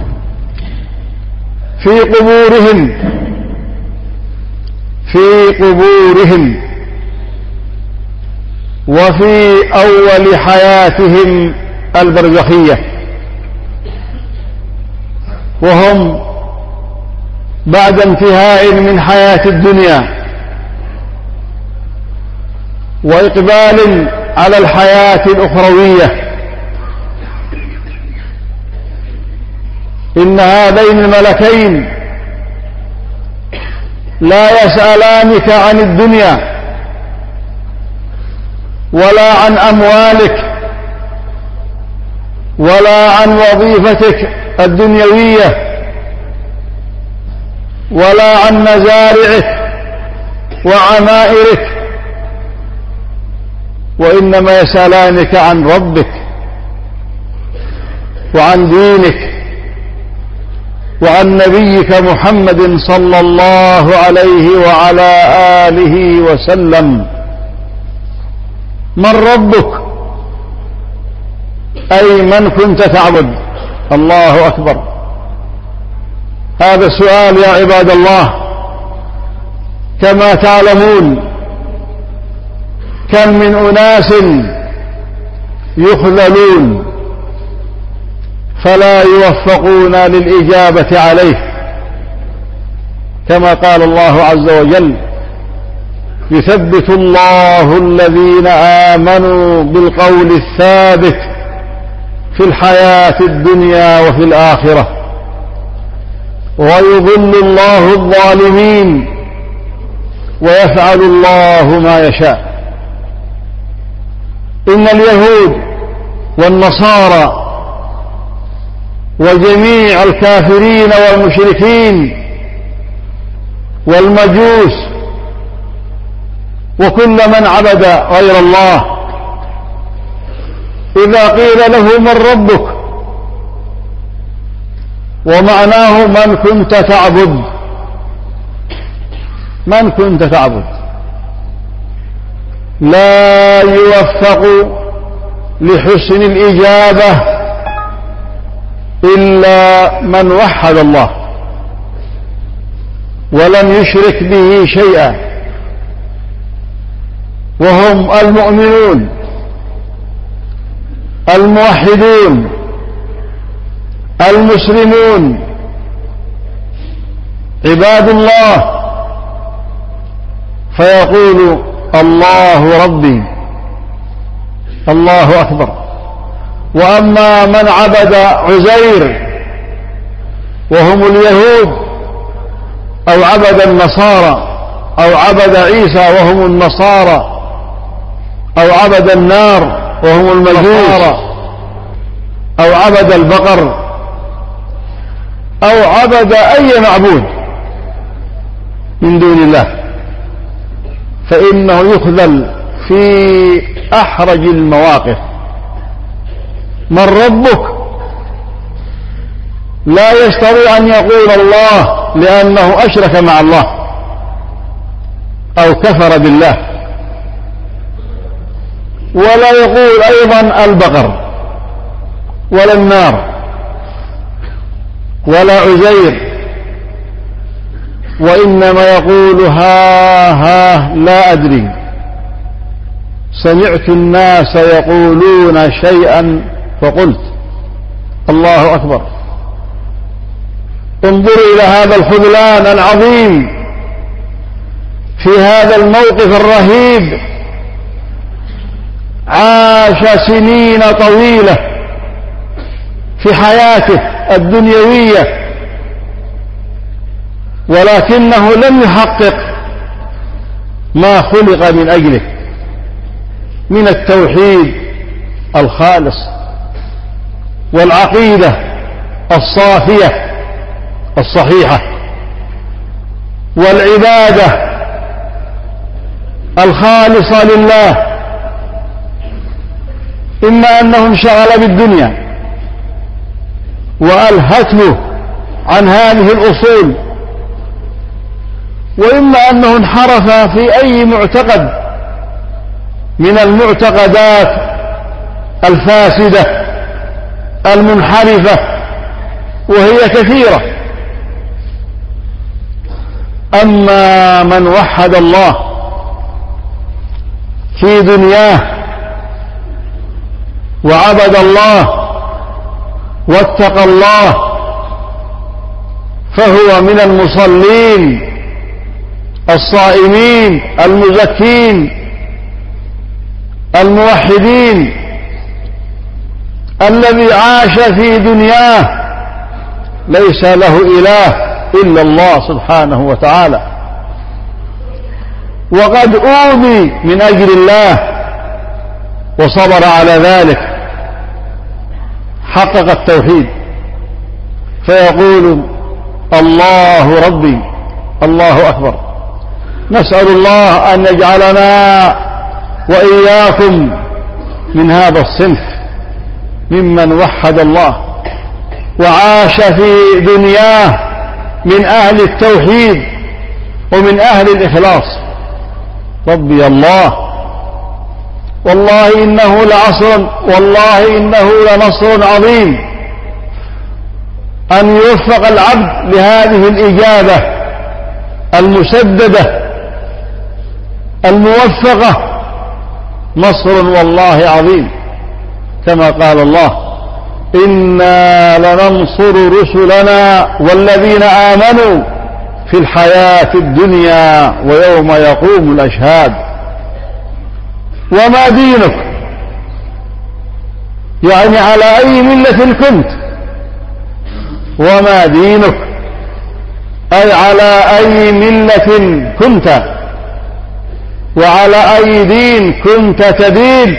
في قبورهم في قبورهم وفي أول حياتهم البرزخية، وهم بعد انتهاء من حياة الدنيا وإقبال على الحياة الأخروية، إن هذين الملكين لا يسألانك عن الدنيا ولا عن أموالك ولا عن وظيفتك الدنيوية ولا عن مزارعك وعمائرك، وإنما يسألانك عن ربك وعن دينك وعن نبيك محمد صلى الله عليه وعلى آله وسلم. من ربك؟ أي من كنت تعبد؟ الله أكبر. هذا السؤال يا عباد الله، كما تعلمون كم من أناس يخذلون فلا يوفقون للإجابة عليه، كما قال الله عز وجل: يثبت الله الذين آمنوا بالقول الثابت في الحياة الدنيا وفي الآخرة، ويضل الله الظالمين ويفعل الله ما يشاء. إن اليهود والنصارى وجميع الكافرين والمشركين والمجوس وكل من عبد غير الله، إذا قيل له من ربك ومعناه من كنت تعبد، من كنت تعبد، لا يوفق لحسن الإجابة إلا من وحد الله ولم يشرك به شيئا، وهم المؤمنون الموحدون المسلمون عباد الله. فيقول: الله ربي، الله أكبر. وأما من عبد عزير وهم اليهود، أو عبد النصارى، أو عبد عيسى وهم النصارى، أو عبد النار وهم المجوس، أو عبد البقر، أو عبد أي معبود من دون الله، فإنه يخذل في أحرج المواقف. من ربك؟ لا يستطيع أن يقول الله لأنه أشرك مع الله أو كفر بالله، ولا يقول أيضا البقر ولا النار ولا عزير، وإنما يقول: ها ها لا أدري، سمعت الناس يقولون شيئا فقلت. الله أكبر. انظروا إلى هذا الخذلان العظيم في هذا الموقف الرهيب. عاش سنين طويلة في حياته الدنيوية، ولكنه لم يحقق ما خلق من أجله من التوحيد الخالص والعقيدة الصافية الصحيحة والعبادة الخالصة لله. إما أنه انشغل بالدنيا وألهته عن هذه الأصول، وإما أنه انحرف في أي معتقد من المعتقدات الفاسدة المنحرفة وهي كثيرة. أما من وحد الله في دنياه وعبد الله واتقى الله فهو من المصلين الصائمين المزكين الموحدين، الذي عاش في دنياه ليس له إله إلا الله سبحانه وتعالى، وقد أوذي من أجل الله وصبر على ذلك، حقق التوحيد فيقول الله ربي الله أكبر. نسأل الله أن يجعلنا وإياكم من هذا الصنف ممن وحد الله وعاش في دنياه من أهل التوحيد ومن أهل الإخلاص. ربي الله، والله إنه لعصر، والله إنه لنصر عظيم أن يوفق العبد لهذه الإجابة المسددة الموفقة، نصر والله عظيم، كما قال الله إنا لننصر رسلنا والذين آمنوا في الحياة الدنيا ويوم يقوم الأشهاد. وما دينك؟ يعني على أي ملة كنت؟ وما دينك أي على أي ملة كنت وعلى أي دين كنت تدين.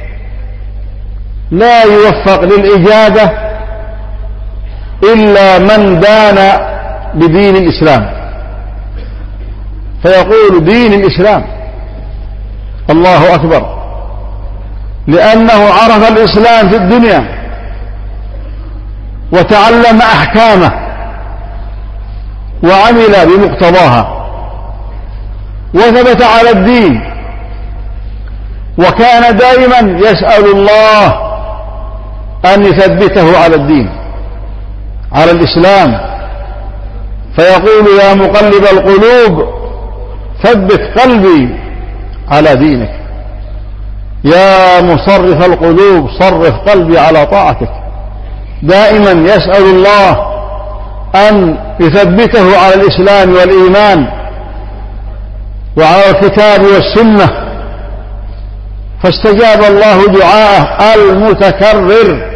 لا يوفق للإجابة إلا من دان بدين الإسلام، فيقول دين الإسلام الله أكبر، لأنه عرف الإسلام في الدنيا وتعلم أحكامه وعمل بمقتضاها وثبت على الدين، وكان دائما يسأل الله أن يثبته على الدين على الإسلام، فيقول يا مقلب القلوب ثبت قلبي على دينك، يا مصرف القلوب صرف قلبي على طاعتك. دائما يسأل الله أن يثبته على الإسلام والإيمان وعلى الكتاب والسنة، فاستجاب الله دعاءه المتكرر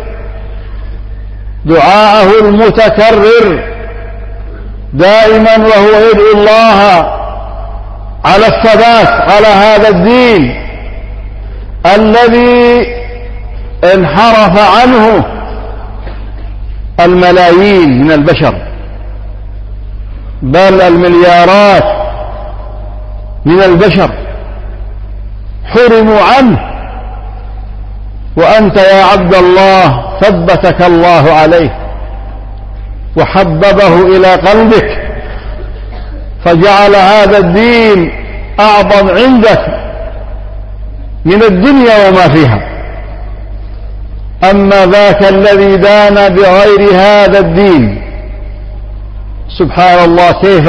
دعاءه المتكرر دائما، وهو يدعو الله على الثبات على هذا الدين الذي انحرف عنه الملايين من البشر، بل المليارات من البشر حرموا عنه، وأنت يا عبد الله ثبتك الله عليه وحببه إلى قلبك، فجعل هذا الدين أعظم عندك من الدنيا وما فيها. أما ذاك الذي دان بغير هذا الدين سبحان الله كيف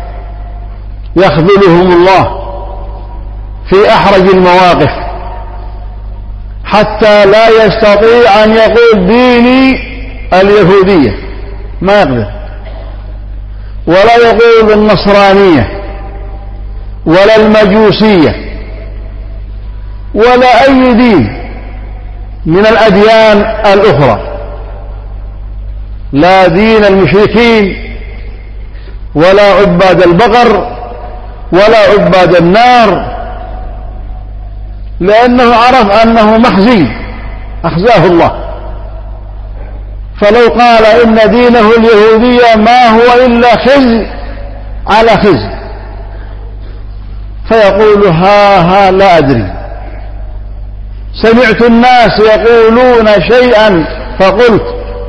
يخذلهم الله في أحرج المواقف، حتى لا يستطيع أن يقول ديني اليهودية، ما يقدر، ولا يقول النصرانية ولا المجوسية ولا أي دين من الأديان الأخرى، لا دين المشركين ولا عباد البقر ولا عباد النار، لأنه عرف أنه محزي أخزاه الله. فلو قال إن دينه اليهودية ما هو إلا خزي على خزي، فيقول ها ها لا أدري، سمعت الناس يقولون شيئا فقلت.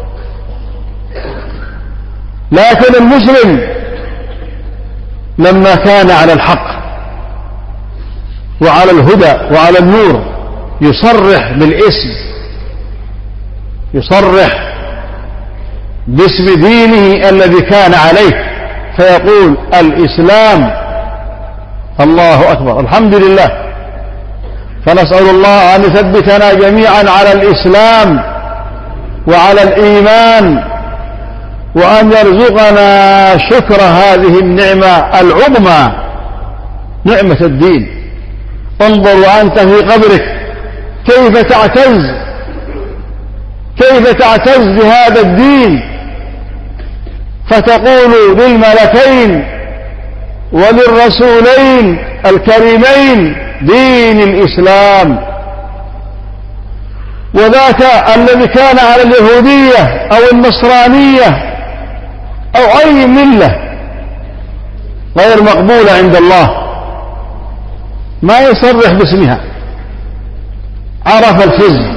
لكن المسلم لما كان على الحق وعلى الهدى وعلى النور يصرح بالاسم يصرح باسم دينه الذي كان عليه فيقول الإسلام. الله أكبر، الحمد لله. فنسأل الله أن يثبتنا جميعا على الإسلام وعلى الإيمان، وأن يرزقنا شكر هذه النعمة العظمى، نعمة الدين. انظر وأنت في قبرك كيف تعتز كيف تعتز بهذا الدين، فتقول للملكين وللرسولين الكريمين دين الإسلام. وذاك الذي كان على اليهودية أو النصرانية أو أي ملة غير مقبولة عند الله ما يصرح باسمها، عرف الفزع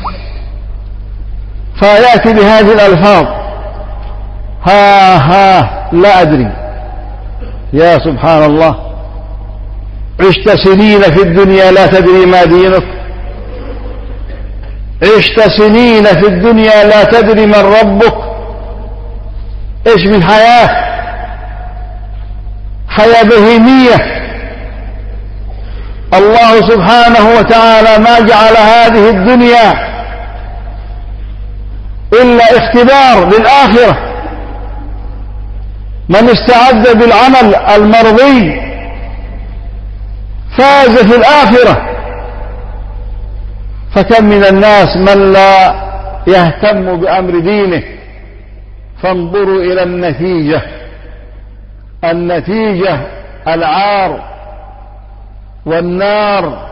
فيأتي بهذه الألفاظ ها ها لا أدري. يا سبحان الله، عشت سنين في الدنيا لا تدري ما دينك، عشت سنين في الدنيا لا تدري من ربك. ايش من حياة؟ حياة بهيمية. الله سبحانه وتعالى ما جعل هذه الدنيا إلا اختبار للآخرة. من استعد بالعمل المرضي فاز في الآخرة. فكم من الناس من لا يهتم بأمر دينه. فانظروا إلى النتيجة، النتيجة العار والنار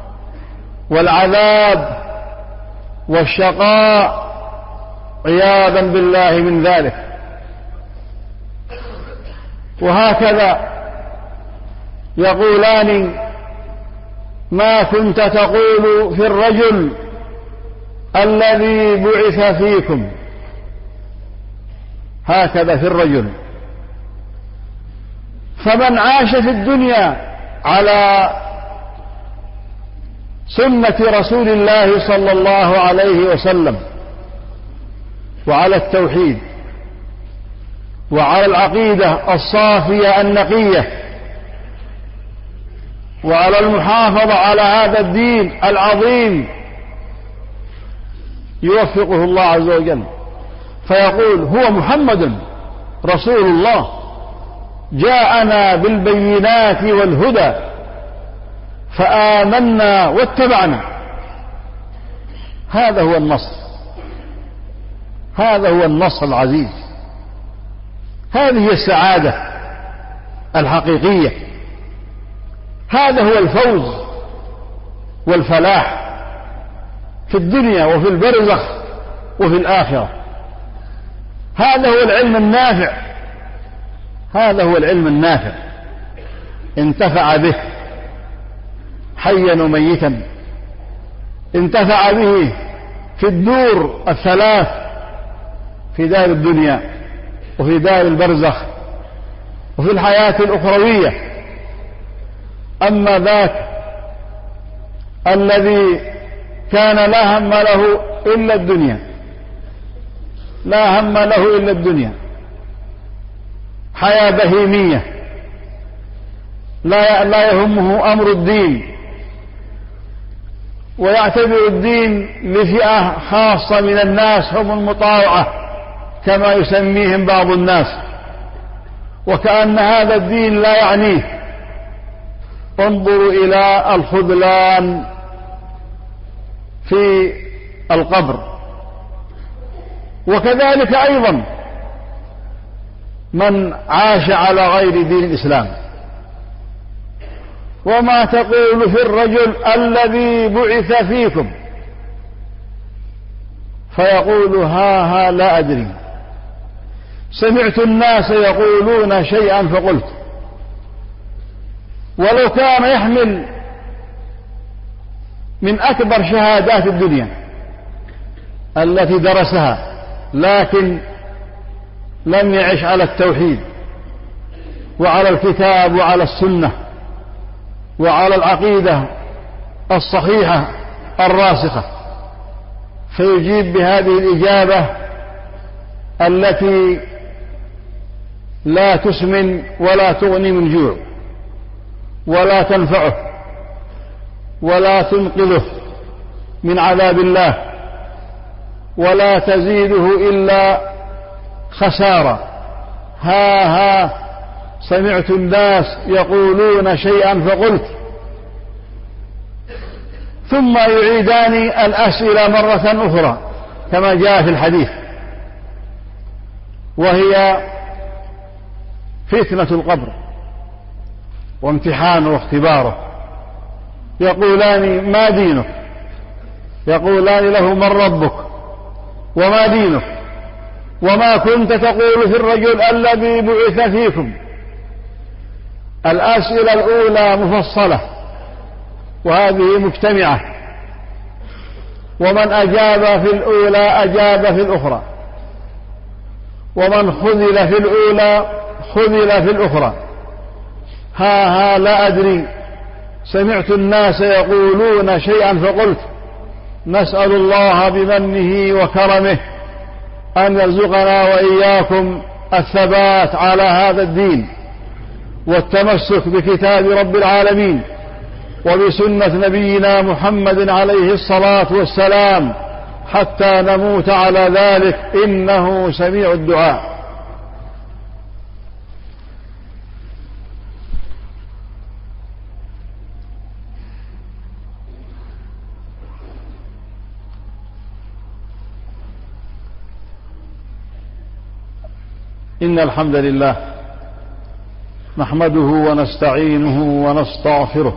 والعذاب والشقاء عياذا بالله من ذلك. وهكذا يقولان ما كنت تقول في الرجل الذي بعث فيكم، هكذا في الرجل. فمن عاش في الدنيا على سنة رسول الله صلى الله عليه وسلم وعلى التوحيد وعلى العقيدة الصافية النقية وعلى المحافظة على هذا الدين العظيم، يوفقه الله عز وجل فيقول هو محمد رسول الله جاءنا بالبينات والهدى فآمنا واتبعنا. هذا هو النصر، هذا هو النصر العزيز، هذه هي السعادة الحقيقية، هذا هو الفوز والفلاح في الدنيا وفي البرزخ وفي الآخرة. هذا هو العلم النافع، هذا هو العلم النافع انتفع به حيا وميتا، انتفع به في الدور الثلاث، في دار الدنيا وفي دار البرزخ وفي الحياة الأخروية. أما ذاك الذي كان لا هم له إلا الدنيا، لا هم له إلا الدنيا، حياة بهيمية، لا لا يهمه أمر الدين، ويعتبر الدين لفئة خاصة من الناس هم المطاوعة كما يسميهم بعض الناس، وكأن هذا الدين لا يعنيه. انظروا إلى الخذلان في القبر. وكذلك أيضا من عاش على غير دين الإسلام. وما تقول في الرجل الذي بعث فيكم، فيقول ها ها لا أدري، سمعت الناس يقولون شيئا فقلت. ولو كان يحمل من أكبر شهادات الدنيا التي درسها، لكن لم يعش على التوحيد وعلى الكتاب وعلى السنة وعلى العقيدة الصحيحة الراسخة، فيجيب بهذه الإجابة التي لا تسمن ولا تغني من جوع ولا تنفعه ولا تنقذه من عذاب الله ولا تزيده إلا خسارة. ها ها سمعت الناس يقولون شيئا فقلت، ثم يعيدان الأسئلة مرة أخرى كما جاء في الحديث، وهي فتنة القبر وامتحانه واختباره. يقولان ما دينك؟ يقولان له من ربك وما دينك وما كنت تقول في الرجل الذي بعث فيكم. الأسئلة الأولى مفصلة وهذه مجتمعة، ومن أجاب في الأولى أجاب في الأخرى، ومن خذل في الأولى خذل في الأخرى. ها ها لا أدري، سمعت الناس يقولون شيئا فقلت. نسأل الله بمنه وكرمه أن يرزقنا وإياكم الثبات على هذا الدين والتمسك بكتاب رب العالمين وبسنة نبينا محمد عليه الصلاة والسلام حتى نموت على ذلك، إنه سميع الدعاء. إن الحمد لله نحمده ونستعينه ونستغفره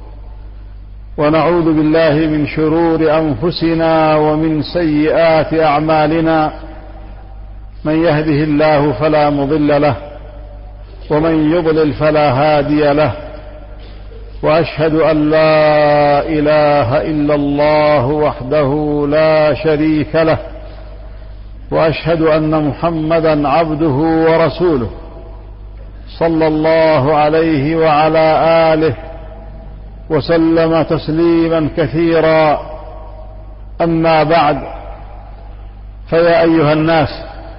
ونعوذ بالله من شرور أنفسنا ومن سيئات أعمالنا، من يهده الله فلا مضل له ومن يضلل فلا هادي له، وأشهد أن لا إله إلا الله وحده لا شريك له، وأشهد أن محمدا عبده ورسوله صلى الله عليه وعلى آله وسلم تسليما كثيرا. أما بعد، فيا أيها الناس،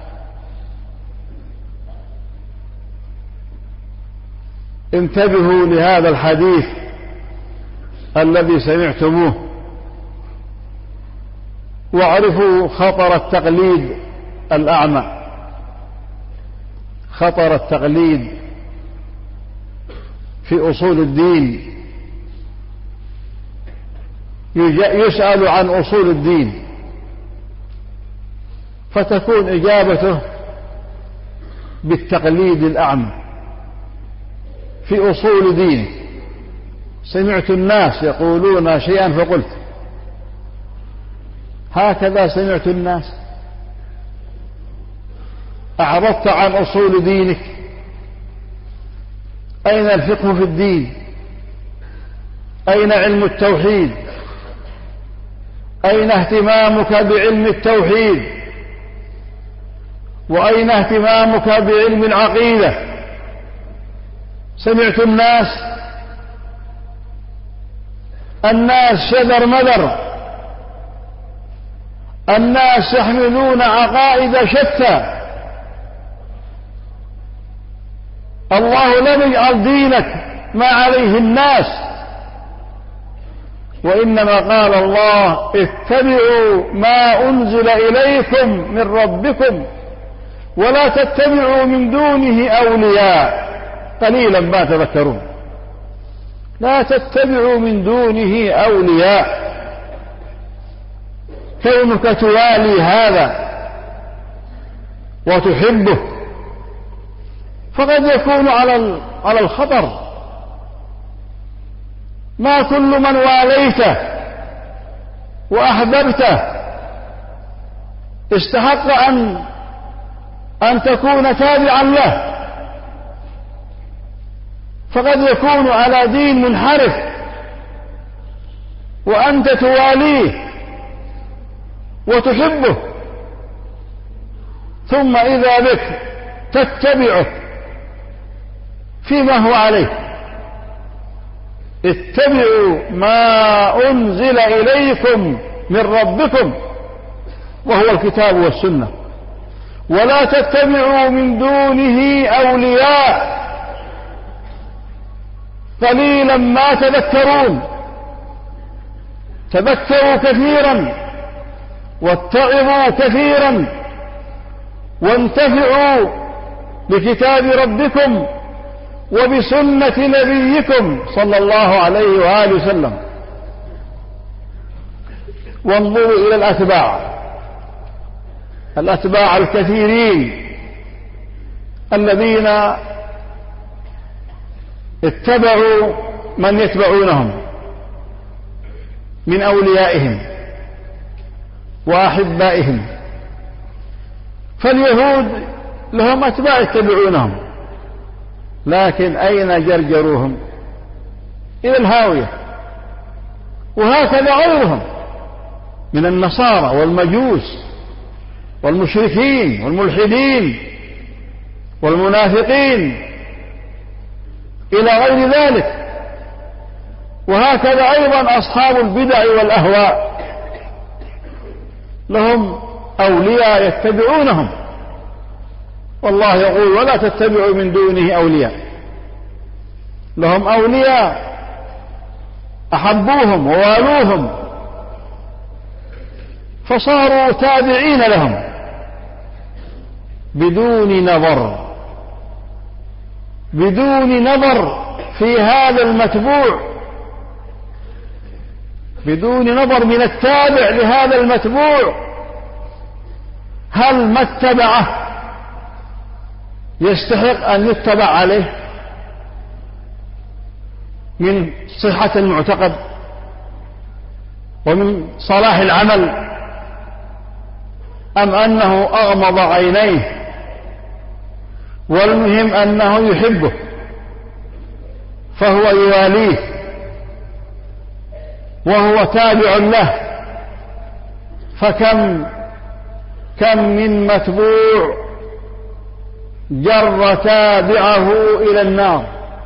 انتبهوا لهذا الحديث الذي سمعتموه، واعرفوا خطر التقليد الأعمى، خطر التقليد في أصول الدين. يسأل عن أصول الدين فتكون إجابته بالتقليد الأعمى في أصول دينه. سمعت الناس يقولون شيئا فقلت، هكذا سمعت الناس. أعرضت عن أصول دينك. أين الفقه في الدين؟ أين علم التوحيد؟ أين اهتمامك بعلم التوحيد؟ وأين اهتمامك بعلم العقيدة؟ سمعت الناس الناس شذر مذر، الناس يحملون عقائد شتى. الله لم يجعل دينك ما عليه الناس، وإنما قال الله: اتبعوا ما أنزل إليكم من ربكم ولا تتبعوا من دونه أولياء قليلا ما تذكرون. لا تتبعوا من دونه أولياء. كونك توالي هذا وتحبه فقد يكون على على الخطر. ما كل من واليته وأحببته استحق أن أن تكون تابعا له، فقد يكون على دين منحرف وأنت تواليه وتحبه، ثم إذا بك تتبعه فيما هو عليه. اتبعوا ما أنزل إليكم من ربكم وهو الكتاب والسنة. ولا تتبعوا من دونه أولياء قليلا ما تذكرون. تذكروا كثيرا واتعظوا كثيرا وانتفعوا بكتاب ربكم وبسنة نبيكم صلى الله عليه وآله وسلم. وانظروا إلى الأتباع الأتباع الكثيرين الذين اتبعوا من يتبعونهم من أوليائهم وأحبائهم. فاليهود لهم أتباع يتبعونهم، لكن أين جرجروهم؟ إلى الهاوية. وهكذا غيرهم من النصارى والمجوس والمشركين والملحدين والمنافقين إلى غير ذلك. وهكذا أيضا أصحاب البدع والأهواء لهم أولياء يتبعونهم، والله يقول ولا تتبعوا من دونه أولياء. لهم أولياء أحبوهم ووالوهم فصاروا تابعين لهم بدون نظر بدون نظر في هذا المتبوع، بدون نظر من التابع لهذا المتبوع هل ما اتبعه يستحق أن يتبع عليه من صحة المعتقد ومن صلاح العمل، أم أنه أغمض عينيه والمهم أنه يحبه فهو يواليه وهو تابع له. فكم كم من متبوع جر تابعه إلى النار،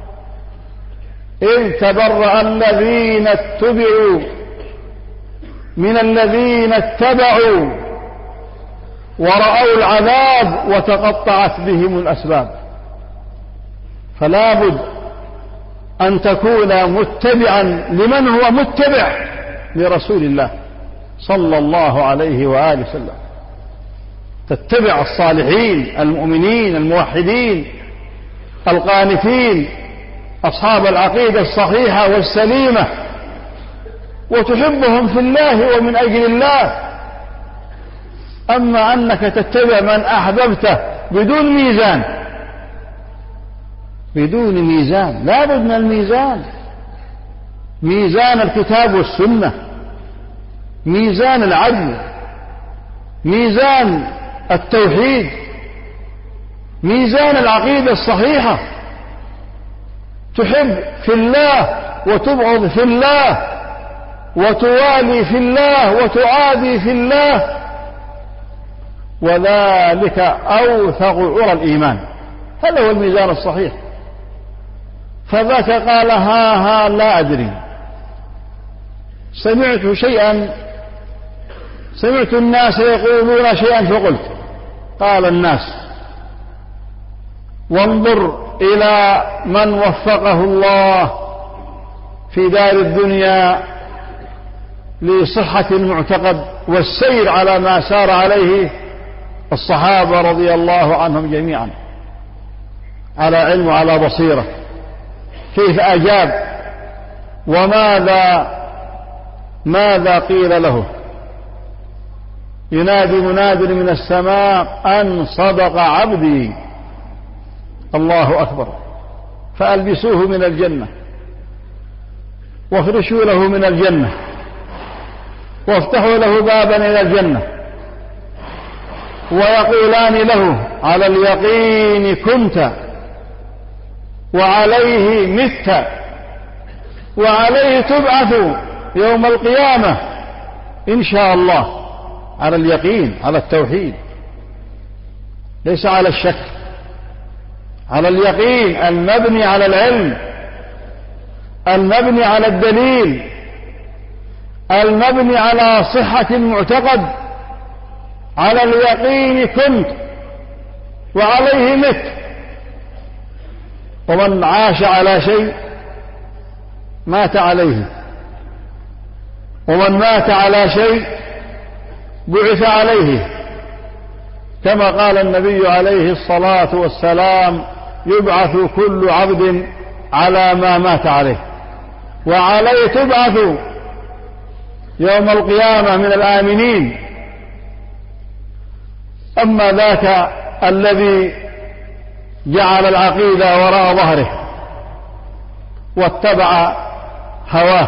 إذ تبرأ الذين اتبعوا من الذين اتبعوا ورأوا العذاب وتقطعت بهم الأسباب. فلا بد أن تكون متبعا لمن هو متبع لرسول الله صلى الله عليه وآله وسلم، تتبع الصالحين المؤمنين الموحدين القانتين أصحاب العقيدة الصحيحة والسليمة، وتحبهم في الله ومن أجل الله. أما أنك تتبع من أحببته بدون ميزان بدون ميزان لا بد من الميزان، ميزان الكتاب والسنة، ميزان العدل، ميزان التوحيد، ميزان العقيدة الصحيحة. تحب في الله وتبغض في الله، وتوالي في الله وتعادي في الله، وذلك أوثق عرى الإيمان. هذا هو الميزان الصحيح. فذاك قال ها ها لا أدري، سمعت شيئا سمعت الناس يقولون شيئا فقلت. قال الناس وانظر إلى من وفقه الله في دار الدنيا لصحة المعتقد والسير على ما سار عليه الصحابة رضي الله عنهم جميعا على علم وعلى بصيرة، كيف أجاب وماذا ماذا قيل له. ينادي مناد من السماء أن صدق عبدي، الله أكبر. فألبسوه من الجنة وافرشوا له من الجنة وافتحوا له بابا إلى الجنة، ويقولان له على اليقين كنت وعليه مت وعليه تبعث يوم القيامة إن شاء الله. على اليقين، على التوحيد، ليس على الشك، على اليقين المبني على العلم، المبني على الدليل، المبني على صحة المعتقد على اليقين كنت وعليه مت. ومن عاش على شيء مات عليه، ومن مات على شيء بعث عليه، كما قال النبي عليه الصلاة والسلام: يبعث كل عبد على ما مات عليه، وعليه تبعث يوم القيامة من الآمنين. أما ذاك الذي جعل العقيدة وراء ظهره واتبع هواه،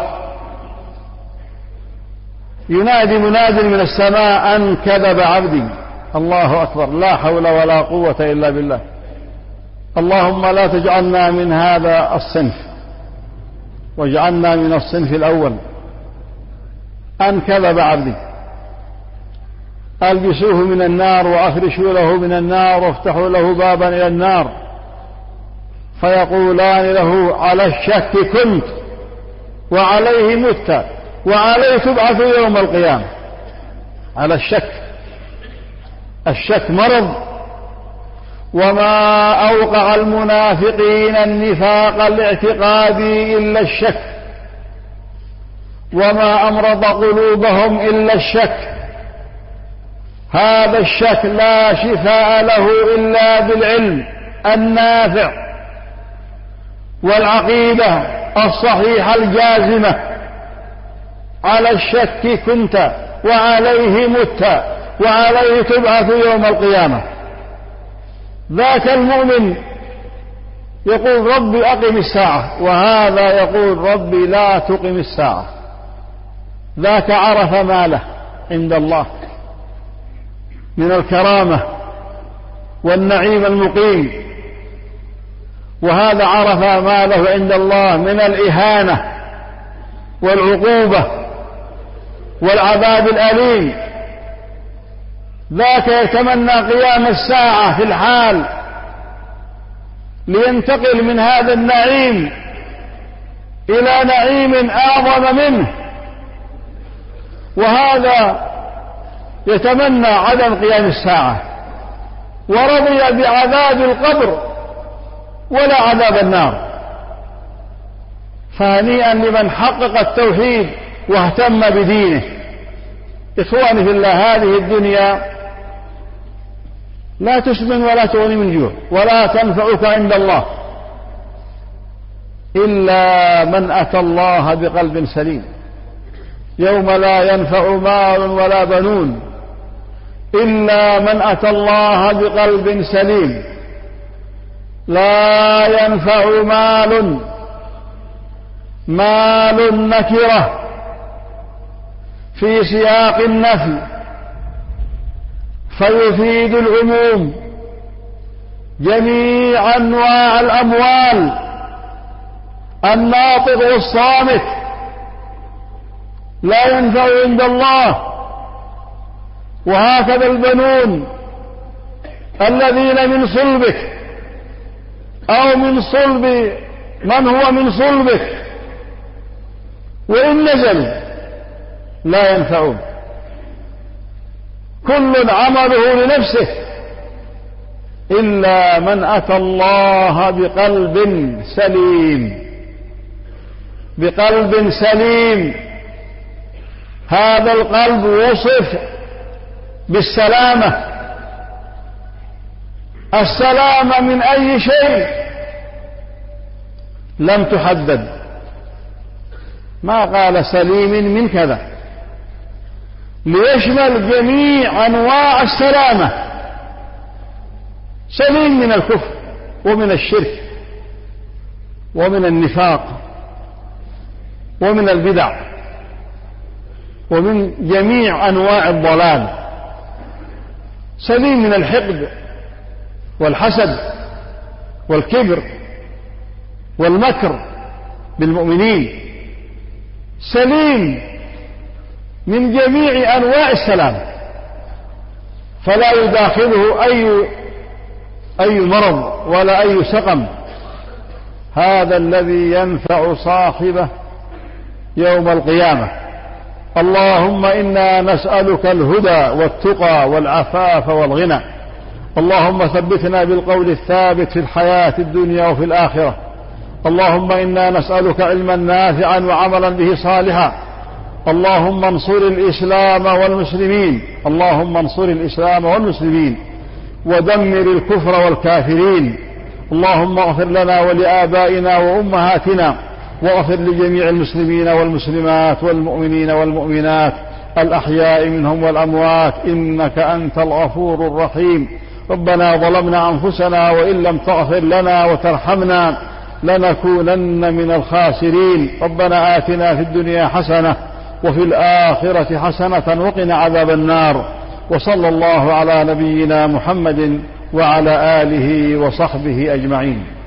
ينادي مناد من السماء: أن كذب عبدي. الله أكبر، لا حول ولا قوة إلا بالله. اللهم لا تجعلنا من هذا الصنف، واجعلنا من الصنف الأول. أن كذب عبدي، ألبسوه من النار وأفرشوا له من النار وافتحوا له بابا إلى النار، فيقولان له: على الشك كنت وعليه مت وعليه تبعث يوم القيامة. على الشك، الشك مرض، وما أوقع المنافقين النفاق الاعتقادي إلا الشك، وما أمرض قلوبهم إلا الشك. هذا الشك لا شفاء له إلا بالعلم النافع والعقيدة الصحيحة الجازمة. على الشك كنت وعليه مت وعليه تبعث يوم القيامة. ذاك المؤمن يقول: ربي أقم الساعة، وهذا يقول: ربي لا تقم الساعة. ذاك عرف ما له عند الله من الكرامة والنعيم المقيم، وهذا عرف ما له عند الله من الإهانة والعقوبة والعذاب الأليم. ذاك يتمنى قيام الساعة في الحال لينتقل من هذا النعيم إلى نعيم أعظم منه، وهذا يتمنى عدم قيام الساعة، ورضي بعذاب القبر ولا عذاب النار. فهنيئا لمن حقق التوحيد واهتم بدينه. إخواني في الله، هذه الدنيا لا تسمن ولا تغني من جوع ولا تنفعك عند الله إلا من أتى الله بقلب سليم، يوم لا ينفع مال ولا بنون إلا من أتى الله بقلب سليم. لا ينفع مال، مال نكرة في سياق النفي فيفيد العموم. جميع أنواع الأموال، الناطق والصامت، لا ينفع عند الله. وهكذا البنون الذين من صلبك أو من صلب من هو من صلبك، وإن نزلوا لا ينفعون. كل عمله لنفسه إلا من أتى الله بقلب سليم. بقلب سليم، هذا القلب وصف بالسلامة. السلامة من أي شيء لم تحدد، ما قال سليم من كذا، ليشمل جميع أنواع السلامة. سليم من الكفر ومن الشرك ومن النفاق ومن البدع ومن جميع أنواع الضلال. سليم من الحقد والحسد والكبر والمكر بالمؤمنين. سليم من جميع أنواع السلام، فلا يداخله أي أي مرض ولا أي سقم. هذا الذي ينفع صاحبه يوم القيامة. اللهم إنا نسألك الهدى والتقى والعفاف والغنى. اللهم ثبتنا بالقول الثابت في الحياة الدنيا وفي الآخرة. اللهم إنا نسألك علما نافعا وعملا به صالحا. اللهم انصر الإسلام والمسلمين اللهم انصر الإسلام والمسلمين ودمر الكفر والكافرين. اللهم اغفر لنا ولآبائنا وأمهاتنا، واغفر لجميع المسلمين والمسلمات والمؤمنين والمؤمنات الأحياء منهم والأموات، إنك أنت الغفور الرحيم. ربنا ظلمنا أنفسنا وإن لم تغفر لنا وترحمنا لنكونن من الخاسرين. ربنا آتنا في الدنيا حسنة وفي الآخرة حسنة وقنا عذاب النار. وصلى الله على نبينا محمد وعلى آله وصحبه أجمعين.